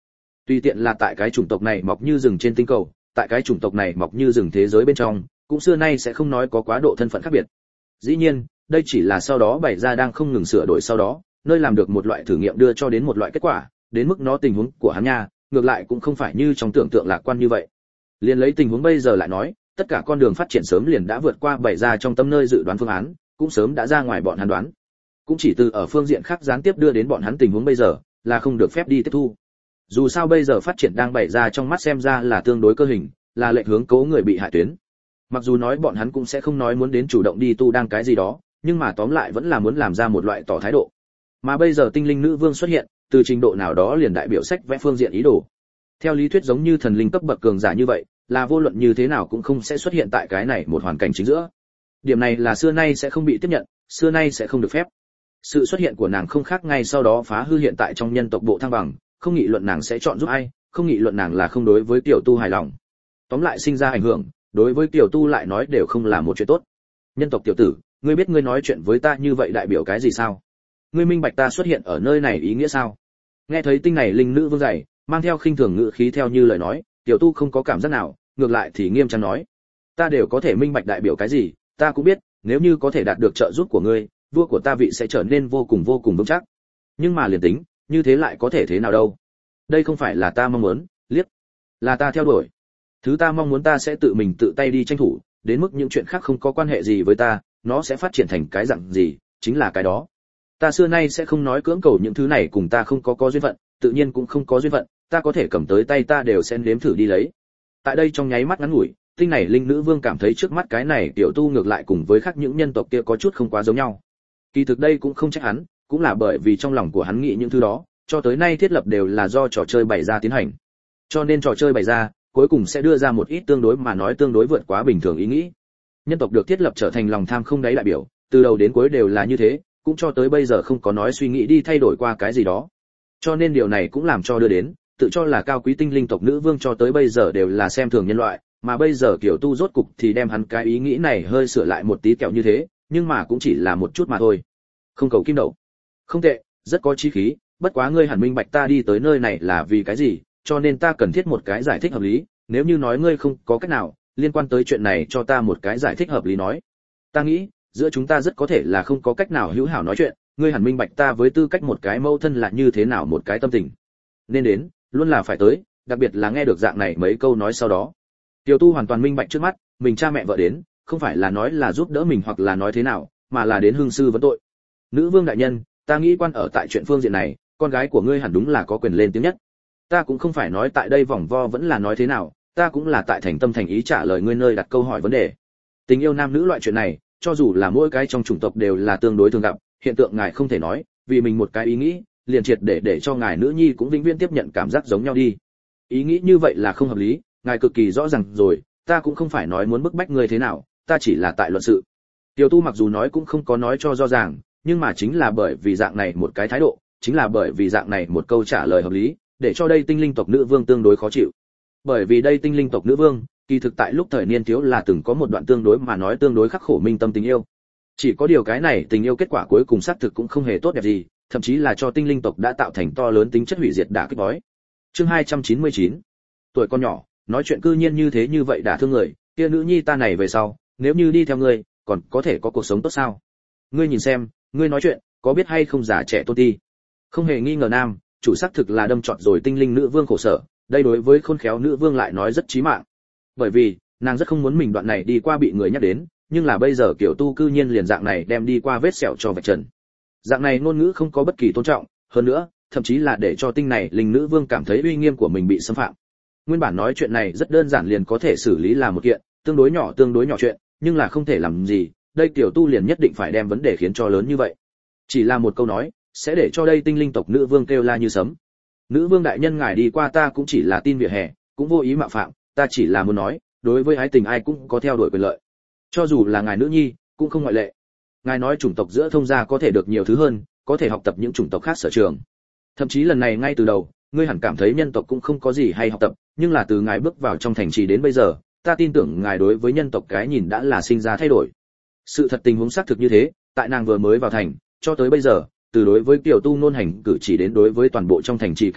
Speaker 1: Tùy tiện là tại cái chủng tộc này mọc như rừng trên tinh cầu, tại cái chủng tộc này mọc như rừng thế giới bên trong, cũng xưa nay sẽ không nói có quá độ thân phận khác biệt. Dĩ nhiên, đây chỉ là sau đó bày ra đang không ngừng sửa đổi sau đó, nơi làm được một loại thử nghiệm đưa cho đến một loại kết quả, đến mức nó tình huống của hắn nha, ngược lại cũng không phải như trong tưởng tượng lạc quan như vậy. Liên lấy tình huống bây giờ lại nói, tất cả con đường phát triển sớm liền đã vượt qua bày ra trong tâm nơi dự đoán phương án, cũng sớm đã ra ngoài bọn hắn đoán. Cũng chỉ từ ở phương diện khác gián tiếp đưa đến bọn hắn tình huống bây giờ, là không được phép đi tiếp thu. Dù sao bây giờ phát triển đang bày ra trong mắt xem ra là tương đối cơ hình, là lệnh hướng cố người bị hại tuyến. Mặc dù nói bọn hắn cũng sẽ không nói muốn đến chủ động đi tu đang cái gì đó, nhưng mà tóm lại vẫn là muốn làm ra một loại tỏ thái độ. Mà bây giờ tinh linh nữ vương xuất hiện, từ trình độ nào đó liền đại biểu sách vẽ phương diện ý đồ. Theo lý thuyết giống như thần linh cấp bậc cường giả như vậy, là vô luận như thế nào cũng không sẽ xuất hiện tại cái này một hoàn cảnh chính giữa. Điểm này là xưa nay sẽ không bị tiếp nhận, xưa nay sẽ không được phép. Sự xuất hiện của nàng không khác ngay sau đó phá hư hiện tại trong nhân tộc bộ thăng bằng, không nghị luận nàng sẽ chọn giúp ai, không nghị luận nàng là không đối với tiểu tu hài lòng. Tóm lại sinh ra ảnh hưởng, đối với tiểu tu lại nói đều không là một chuyện tốt. Nhân tộc tiểu tử, ngươi biết ngươi nói chuyện với ta như vậy đại biểu cái gì sao? Ngươi minh bạch ta xuất hiện ở nơi này ý nghĩa sao? Nghe thấy tinh này linh nữ vương dày, mang theo khinh thường ngữ khí theo như lời nói, tiểu tu không có cảm giác nào, ngược lại thì nghiêm trang nói, ta đều có thể minh bạch đại biểu cái gì, ta cũng biết, nếu như có thể đạt được trợ giúp của ngươi, vua của ta vị sẽ trở nên vô cùng vô cùng vững chắc. Nhưng mà liền tính, như thế lại có thể thế nào đâu? Đây không phải là ta mong muốn, liếc, là ta theo đuổi. Thứ ta mong muốn ta sẽ tự mình tự tay đi tranh thủ, đến mức những chuyện khác không có quan hệ gì với ta, nó sẽ phát triển thành cái dạng gì, chính là cái đó. Ta xưa nay sẽ không nói cưỡng cầu những thứ này cùng ta không có có duyên phận, tự nhiên cũng không có duyên phận, ta có thể cầm tới tay ta đều sẽ nếm thử đi lấy. Tại đây trong nháy mắt ngắn ngủi, tinh này linh nữ vương cảm thấy trước mắt cái này tiểu tu ngược lại cùng với khác những nhân tộc kia có chút không quá giống nhau. Kỳ thực đây cũng không trách hắn, cũng là bởi vì trong lòng của hắn nghĩ những thứ đó, cho tới nay thiết lập đều là do trò chơi bày ra tiến hành. Cho nên trò chơi bày ra, cuối cùng sẽ đưa ra một ít tương đối mà nói tương đối vượt quá bình thường ý nghĩ. Nhân tộc được thiết lập trở thành lòng tham không đáy đại biểu, từ đầu đến cuối đều là như thế, cũng cho tới bây giờ không có nói suy nghĩ đi thay đổi qua cái gì đó. Cho nên điều này cũng làm cho đưa đến, tự cho là cao quý tinh linh tộc nữ vương cho tới bây giờ đều là xem thường nhân loại, mà bây giờ kiểu tu rốt cục thì đem hắn cái ý nghĩ này hơi sửa lại một tí kẹo như thế, nhưng mà cũng chỉ là một chút mà thôi. Không cầu kim đậu. Không tệ, rất có chí khí, bất quá ngươi hẳn minh bạch ta đi tới nơi này là vì cái gì, cho nên ta cần thiết một cái giải thích hợp lý, nếu như nói ngươi không có cách nào liên quan tới chuyện này cho ta một cái giải thích hợp lý nói. Ta nghĩ, giữa chúng ta rất có thể là không có cách nào hữu hảo nói chuyện, ngươi hẳn minh bạch ta với tư cách một cái mâu thân là như thế nào một cái tâm tình. Nên đến, luôn là phải tới, đặc biệt là nghe được dạng này mấy câu nói sau đó. Tiểu tu hoàn toàn minh bạch trước mắt, mình cha mẹ vợ đến, không phải là nói là giúp đỡ mình hoặc là nói thế nào, mà là đến hương sư vấn tội. Nữ vương đại nhân, ta nghĩ quan ở tại chuyện phương diện này, con gái của ngươi hẳn đúng là có quyền lên tiếng nhất. Ta cũng không phải nói tại đây vòng vo vẫn là nói thế nào, ta cũng là tại thành tâm thành ý trả lời ngươi nơi đặt câu hỏi vấn đề. Tình yêu nam nữ loại chuyện này, cho dù là mỗi cái trong chủng tộc đều là tương đối thường gặp, hiện tượng ngài không thể nói, vì mình một cái ý nghĩ, liền triệt để để cho ngài nữ nhi cũng vĩnh viễn tiếp nhận cảm giác giống nhau đi. Ý nghĩ như vậy là không hợp lý, ngài cực kỳ rõ ràng rồi, ta cũng không phải nói muốn bức bách ngươi thế nào, ta chỉ là tại luận sự. Tiểu tu mặc dù nói cũng không có nói cho rõ ràng, nhưng mà chính là bởi vì dạng này một cái thái độ, chính là bởi vì dạng này một câu trả lời hợp lý, để cho đây tinh linh tộc nữ vương tương đối khó chịu. Bởi vì đây tinh linh tộc nữ vương, kỳ thực tại lúc thời niên thiếu là từng có một đoạn tương đối mà nói tương đối khắc khổ minh tâm tình yêu. Chỉ có điều cái này tình yêu kết quả cuối cùng xác thực cũng không hề tốt đẹp gì, thậm chí là cho tinh linh tộc đã tạo thành to lớn tính chất hủy diệt đả kích bói. Chương hai trăm chín mươi chín. Tuổi con nhỏ, nói chuyện cư nhiên như thế như vậy đả thương người, kia nữ nhi ta này về sau, nếu như đi theo ngươi, còn có thể có cuộc sống tốt sao? Ngươi nhìn xem, ngươi nói chuyện, có biết hay không già trẻ tôn ti? Không hề nghi ngờ nam, chủ xác thực là đâm trọt rồi tinh linh nữ vương khổ sở, đây đối với khôn khéo nữ vương lại nói rất chí mạng. Bởi vì, nàng rất không muốn mình đoạn này đi qua bị người nhắc đến, nhưng là bây giờ kiểu tu cư nhiên liền dạng này đem đi qua vết sẹo cho vạch trần. Dạng này ngôn ngữ không có bất kỳ tôn trọng, hơn nữa, thậm chí là để cho tinh này linh nữ vương cảm thấy uy nghiêm của mình bị xâm phạm. Nguyên bản nói chuyện này rất đơn giản liền có thể xử lý là một kiện, tương đối nhỏ tương đối nhỏ chuyện, nhưng là không thể làm gì, đây tiểu tu liền nhất định phải đem vấn đề khiến cho lớn như vậy. Chỉ là một câu nói, sẽ để cho đây tinh linh tộc nữ vương kêu la như sấm. Nữ vương đại nhân ngài đi qua ta cũng chỉ là tin vỉa hè, cũng vô ý mạo phạm, ta chỉ là muốn nói, đối với ái tình ai cũng có theo đuổi quyền lợi. Cho dù là ngài nữ nhi, cũng không ngoại lệ. Ngài nói chủng tộc giữa thông gia có thể được nhiều thứ hơn, có thể học tập những chủng tộc khác sở trường. Thậm chí lần này ngay từ đầu, ngươi hẳn cảm thấy nhân tộc cũng không có gì hay học tập, nhưng là từ ngài bước vào trong thành trì đến bây giờ, ta tin tưởng ngài đối với nhân tộc cái nhìn đã là sinh ra thay đổi. Sự thật tình huống xác thực như thế, tại nàng vừa mới vào thành, cho tới bây giờ, từ đối với tiểu tu nôn hành cử chỉ đến đối với toàn bộ trong thành trì cảnh tượng,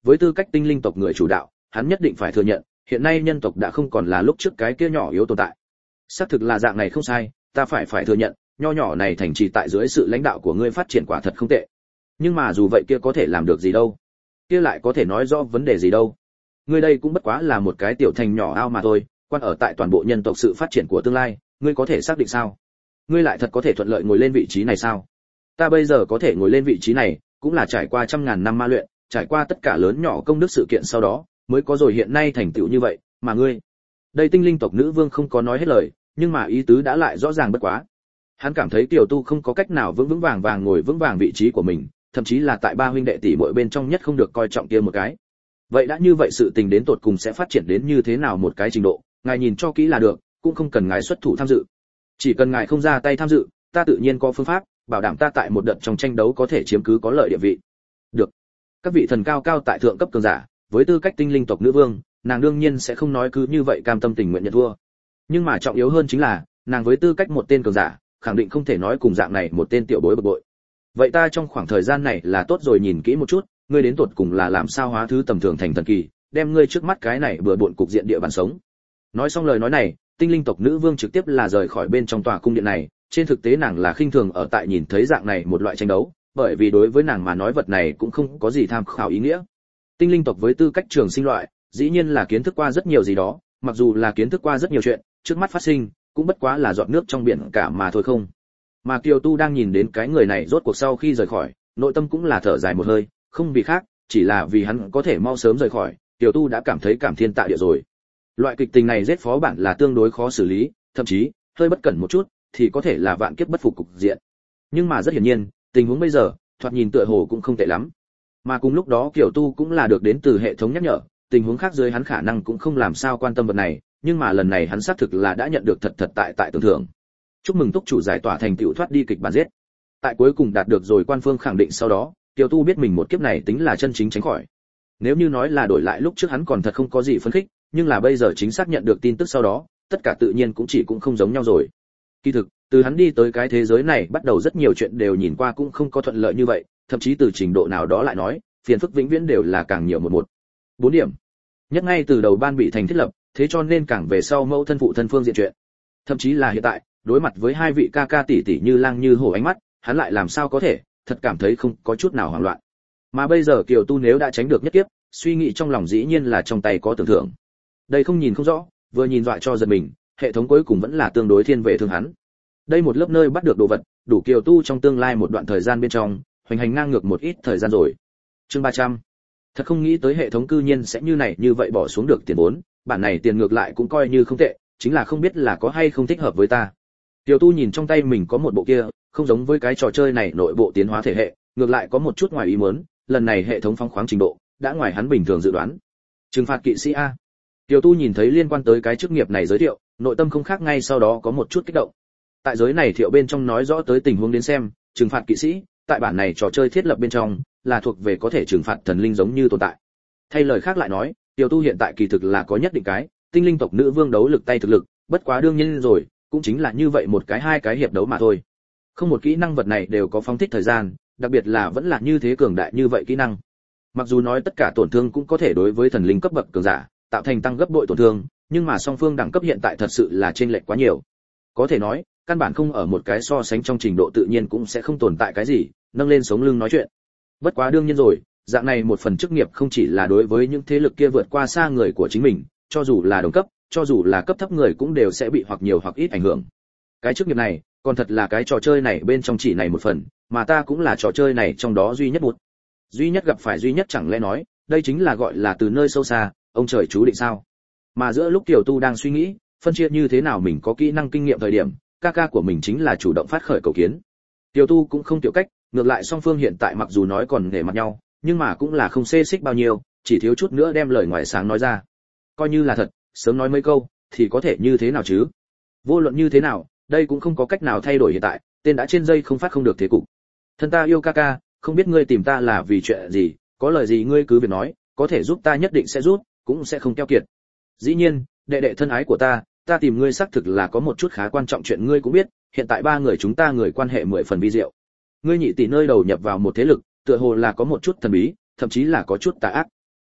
Speaker 1: với tư cách tinh linh tộc người chủ đạo, hắn nhất định phải thừa nhận, hiện nay nhân tộc đã không còn là lúc trước cái kia nhỏ yếu tồn tại. Xác thực là dạng này không sai, ta phải phải thừa nhận, nho nhỏ này thành trì tại dưới sự lãnh đạo của ngươi phát triển quả thật không tệ. Nhưng mà dù vậy kia có thể làm được gì đâu? Kia lại có thể nói rõ vấn đề gì đâu? Ngươi đây cũng bất quá là một cái tiểu thành nhỏ ao mà thôi, quan ở tại toàn bộ nhân tộc sự phát triển của tương lai, ngươi có thể xác định sao? Ngươi lại thật có thể thuận lợi ngồi lên vị trí này sao? Ta bây giờ có thể ngồi lên vị trí này, cũng là trải qua trăm ngàn năm ma luyện, trải qua tất cả lớn nhỏ công đức sự kiện sau đó, mới có rồi hiện nay thành tựu như vậy, mà ngươi, đây tinh linh tộc nữ vương không có nói hết lời, nhưng mà ý tứ đã lại rõ ràng bất quá. Hắn cảm thấy Kiều Tu không có cách nào vững vững vàng vàng ngồi vững vàng vị trí của mình, thậm chí là tại ba huynh đệ tỷ muội bên trong nhất không được coi trọng kia một cái. Vậy đã như vậy sự tình đến tột cùng sẽ phát triển đến như thế nào một cái trình độ, ngài nhìn cho kỹ là được, cũng không cần ngài xuất thủ tham dự. Chỉ cần ngài không ra tay tham dự, ta tự nhiên có phương pháp, bảo đảm ta tại một đợt trong tranh đấu có thể chiếm cứ có lợi địa vị. Được. Các vị thần cao cao tại thượng cấp cường giả, với tư cách tinh linh tộc nữ vương, nàng đương nhiên sẽ không nói cứ như vậy cam tâm tình nguyện nhận thua. Nhưng mà trọng yếu hơn chính là, nàng với tư cách một tên cường giả, khẳng định không thể nói cùng dạng này một tên tiểu bối bực bội. Vậy ta trong khoảng thời gian này là tốt rồi nhìn kỹ một chút, ngươi đến tột cùng là làm sao hóa thứ tầm thường thành thần kỳ, đem ngươi trước mắt cái này bừa bộn cục diện địa bàn sống. Nói xong lời nói này, tinh linh tộc nữ vương trực tiếp là rời khỏi bên trong tòa cung điện này, trên thực tế nàng là khinh thường ở tại nhìn thấy dạng này một loại tranh đấu, bởi vì đối với nàng mà nói vật này cũng không có gì tham khảo ý nghĩa. Tinh linh tộc với tư cách trường sinh loại, dĩ nhiên là kiến thức qua rất nhiều gì đó, mặc dù là kiến thức qua rất nhiều chuyện, trước mắt phát sinh, cũng bất quá là giọt nước trong biển cả mà thôi không. Mà Kiều Tu đang nhìn đến cái người này rốt cuộc sau khi rời khỏi, nội tâm cũng là thở dài một hơi, không vì khác, chỉ là vì hắn có thể mau sớm rời khỏi, Kiều Tu đã cảm thấy cảm thiên tạ địa rồi. Loại kịch tình này giết phó bản là tương đối khó xử lý, thậm chí hơi bất cẩn một chút thì có thể là vạn kiếp bất phục cục diện. Nhưng mà rất hiển nhiên, tình huống bây giờ, thoạt nhìn tựa hồ cũng không tệ lắm. Mà cùng lúc đó Kiều Tu cũng là được đến từ hệ thống nhắc nhở, tình huống khác dưới hắn khả năng cũng không làm sao quan tâm vật này, nhưng mà lần này hắn xác thực là đã nhận được thật thật tại tại tưởng thưởng. Chúc mừng túc chủ giải tỏa thành tựu thoát đi kịch bản giết. Tại cuối cùng đạt được rồi quan phương khẳng định sau đó, Kiều Tu biết mình một kiếp này tính là chân chính tránh khỏi. Nếu như nói là đổi lại lúc trước hắn còn thật không có gì phấn khích, nhưng là bây giờ chính xác nhận được tin tức sau đó, tất cả tự nhiên cũng chỉ cũng không giống nhau rồi. Kỳ thực, từ hắn đi tới cái thế giới này bắt đầu rất nhiều chuyện đều nhìn qua cũng không có thuận lợi như vậy, thậm chí từ trình độ nào đó lại nói, phiền phức vĩnh viễn đều là càng nhiều một một. Bốn điểm. Nhất ngay từ đầu ban bị thành thiết lập, thế cho nên càng về sau mẫu thân phụ thân phương diện chuyện. Thậm chí là hiện tại, đối mặt với hai vị ca ca tỷ tỷ như lang như hổ ánh mắt, hắn lại làm sao có thể, thật cảm thấy không có chút nào hoảng loạn. Mà bây giờ Kiều Tu nếu đã tránh được nhất kiếp, suy nghĩ trong lòng dĩ nhiên là trong tay có tưởng thưởng. Đây không nhìn không rõ, vừa nhìn dọa cho giật mình, hệ thống cuối cùng vẫn là tương đối thiên về thương hắn. Đây một lớp nơi bắt được đồ vật, đủ Kiều Tu trong tương lai một đoạn thời gian bên trong, hoành hành ngang ngược một ít thời gian rồi. Chương ba trăm. Thật không nghĩ tới hệ thống cư nhiên sẽ như này như vậy bỏ xuống được tiền vốn, bản này tiền ngược lại cũng coi như không tệ, chính là không biết là có hay không thích hợp với ta. Kiều Tu nhìn trong tay mình có một bộ kia, không giống với cái trò chơi này nội bộ tiến hóa thể hệ, ngược lại có một chút ngoài ý muốn, lần này hệ thống phóng khoáng trình độ đã ngoài hắn bình thường dự đoán. Trừng phạt kỵ sĩ a. Kiều Tu nhìn thấy liên quan tới cái chức nghiệp này giới thiệu, nội tâm không khác ngay sau đó có một chút kích động. Tại giới này thiệu bên trong nói rõ tới tình huống đến xem, trừng phạt kỵ sĩ, tại bản này trò chơi thiết lập bên trong, là thuộc về có thể trừng phạt thần linh giống như tồn tại. Thay lời khác lại nói, Kiều Tu hiện tại kỳ thực là có nhất định cái tinh linh tộc nữ vương đấu lực tay thực lực, bất quá đương nhiên rồi, cũng chính là như vậy một cái hai cái hiệp đấu mà thôi. Không một kỹ năng vật này đều có phóng thích thời gian, đặc biệt là vẫn là như thế cường đại như vậy kỹ năng. Mặc dù nói tất cả tổn thương cũng có thể đối với thần linh cấp bậc cường giả tạo thành tăng gấp bội tổn thương, nhưng mà song phương đẳng cấp hiện tại thật sự là chênh lệch quá nhiều. Có thể nói, căn bản không ở một cái so sánh trong trình độ tự nhiên cũng sẽ không tồn tại cái gì, nâng lên sống lưng nói chuyện. Bất quá đương nhiên rồi, dạng này một phần chức nghiệp không chỉ là đối với những thế lực kia vượt qua xa người của chính mình, cho dù là đồng cấp, cho dù là cấp thấp người cũng đều sẽ bị hoặc nhiều hoặc ít ảnh hưởng. Cái chức nghiệp này, còn thật là cái trò chơi này bên trong chỉ này một phần, mà ta cũng là trò chơi này trong đó duy nhất một. Duy nhất gặp phải duy nhất chẳng lẽ nói, đây chính là gọi là từ nơi sâu xa, ông trời chú định sao? Mà giữa lúc Tiểu Tu đang suy nghĩ, phân chia như thế nào mình có kỹ năng kinh nghiệm thời điểm, ca ca của mình chính là chủ động phát khởi cầu kiến. Tiểu Tu cũng không tiểu cách, ngược lại song phương hiện tại mặc dù nói còn nể mặt nhau, nhưng mà cũng là không xê xích bao nhiêu, chỉ thiếu chút nữa đem lời ngoài sáng nói ra. Coi như là thật, sớm nói mấy câu, thì có thể như thế nào chứ? Vô luận như thế nào, đây cũng không có cách nào thay đổi hiện tại, tên đã trên dây không phát không được thế cục. Thân ta yêu ca ca, không biết ngươi tìm ta là vì chuyện gì, có lời gì ngươi cứ việc nói, có thể giúp ta nhất định sẽ giúp, cũng sẽ không keo kiệt. Dĩ nhiên, đệ đệ thân ái của ta, ta tìm ngươi xác thực là có một chút khá quan trọng chuyện ngươi cũng biết, hiện tại ba người chúng ta người quan hệ mười phần vi diệu. Ngươi nhị tỷ nơi đầu nhập vào một thế lực, tựa hồ là có một chút thần bí, thậm chí là có chút tà ác.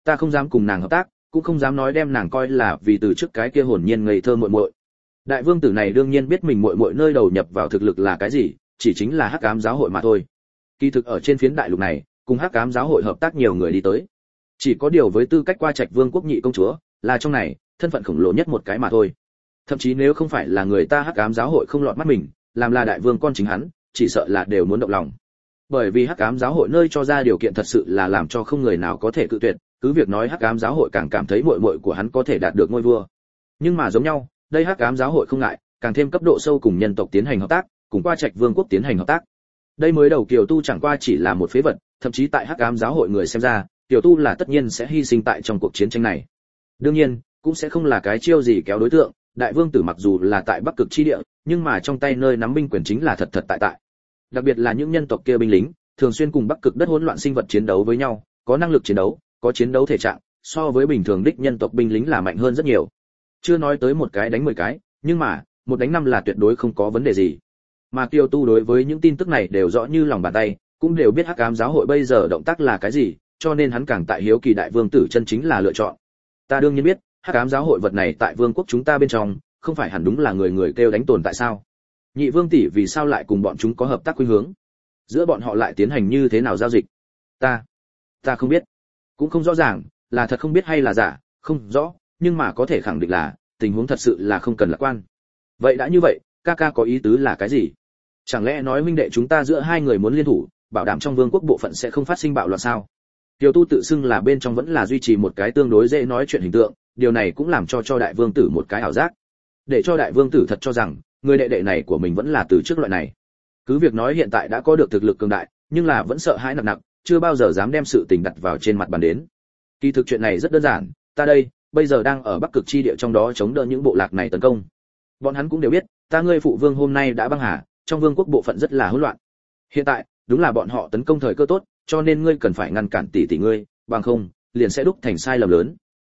Speaker 1: Ta không dám cùng nàng hợp tác, cũng không dám nói đem nàng coi là vì từ trước cái kia hồn nhiên ngây thơ muội muội. Đại vương tử này đương nhiên biết mình muội muội nơi đầu nhập vào thực lực là cái gì, chỉ chính là Hắc Ám giáo hội mà thôi. Kỳ thực ở trên phiến đại lục này, cùng Hắc Ám giáo hội hợp tác nhiều người đi tới. Chỉ có điều với tư cách qua trạch vương quốc nhị công chúa, là trong này, thân phận khổng lồ nhất một cái mà thôi. Thậm chí nếu không phải là người ta Hắc Ám giáo hội không lọt mắt mình, làm là đại vương con chính hắn, chỉ sợ là đều muốn động lòng. Bởi vì Hắc Ám giáo hội nơi cho ra điều kiện thật sự là làm cho không người nào có thể cự tuyệt, cứ việc nói Hắc Ám giáo hội càng cảm thấy muội muội của hắn có thể đạt được ngôi vua. Nhưng mà giống nhau, đây Hắc Ám giáo hội không ngại, càng thêm cấp độ sâu cùng nhân tộc tiến hành hợp tác, cùng qua trạch vương quốc tiến hành hợp tác. Đây mới đầu Kiều Tu chẳng qua chỉ là một phế vật, thậm chí tại Hắc Ám giáo hội người xem ra, Kiều Tu là tất nhiên sẽ hy sinh tại trong cuộc chiến tranh này. Đương nhiên, cũng sẽ không là cái chiêu gì kéo đối tượng, đại vương tử mặc dù là tại Bắc Cực chi địa, nhưng mà trong tay nơi nắm binh quyền chính là thật thật tại tại. Đặc biệt là những nhân tộc kia binh lính, thường xuyên cùng Bắc Cực đất hỗn loạn sinh vật chiến đấu với nhau, có năng lực chiến đấu, có chiến đấu thể trạng, so với bình thường đích nhân tộc binh lính là mạnh hơn rất nhiều. Chưa nói tới một cái đánh mười cái, nhưng mà, một đánh năm là tuyệt đối không có vấn đề gì. Mà Kiều Tu đối với những tin tức này đều rõ như lòng bàn tay, cũng đều biết Hắc Ám giáo hội bây giờ động tác là cái gì, cho nên hắn càng tại hiếu kỳ đại vương tử chân chính là lựa chọn. Ta đương nhiên biết, Hắc Ám giáo hội vật này tại vương quốc chúng ta bên trong, không phải hẳn đúng là người người kêu đánh tồn tại sao? Nhị vương tỷ vì sao lại cùng bọn chúng có hợp tác khuynh hướng? Giữa bọn họ lại tiến hành như thế nào giao dịch? Ta, ta không biết, cũng không rõ ràng, là thật không biết hay là giả, không rõ, nhưng mà có thể khẳng định là tình huống thật sự là không cần lạc quan. Vậy đã như vậy, ca ca có ý tứ là cái gì? Chẳng lẽ nói huynh đệ chúng ta giữa hai người muốn liên thủ, bảo đảm trong vương quốc bộ phận sẽ không phát sinh bạo loạn sao? Kiều Tu tự xưng là bên trong vẫn là duy trì một cái tương đối dễ nói chuyện hình tượng, điều này cũng làm cho cho đại vương tử một cái ảo giác, để cho đại vương tử thật cho rằng người đệ đệ này của mình vẫn là từ trước loại này. Cứ việc nói hiện tại đã có được thực lực cường đại, nhưng là vẫn sợ hãi nặng nặng, chưa bao giờ dám đem sự tình đặt vào trên mặt bàn đến. Kỳ thực chuyện này rất đơn giản, ta đây bây giờ đang ở Bắc Cực chi địa trong đó chống đỡ những bộ lạc này tấn công. Bọn hắn cũng đều biết, ta ngươi phụ vương hôm nay đã băng hà, trong vương quốc bộ phận rất là hỗn loạn. Hiện tại, đúng là bọn họ tấn công thời cơ tốt, cho nên ngươi cần phải ngăn cản tỷ tỷ ngươi, bằng không, liền sẽ đúc thành sai lầm lớn.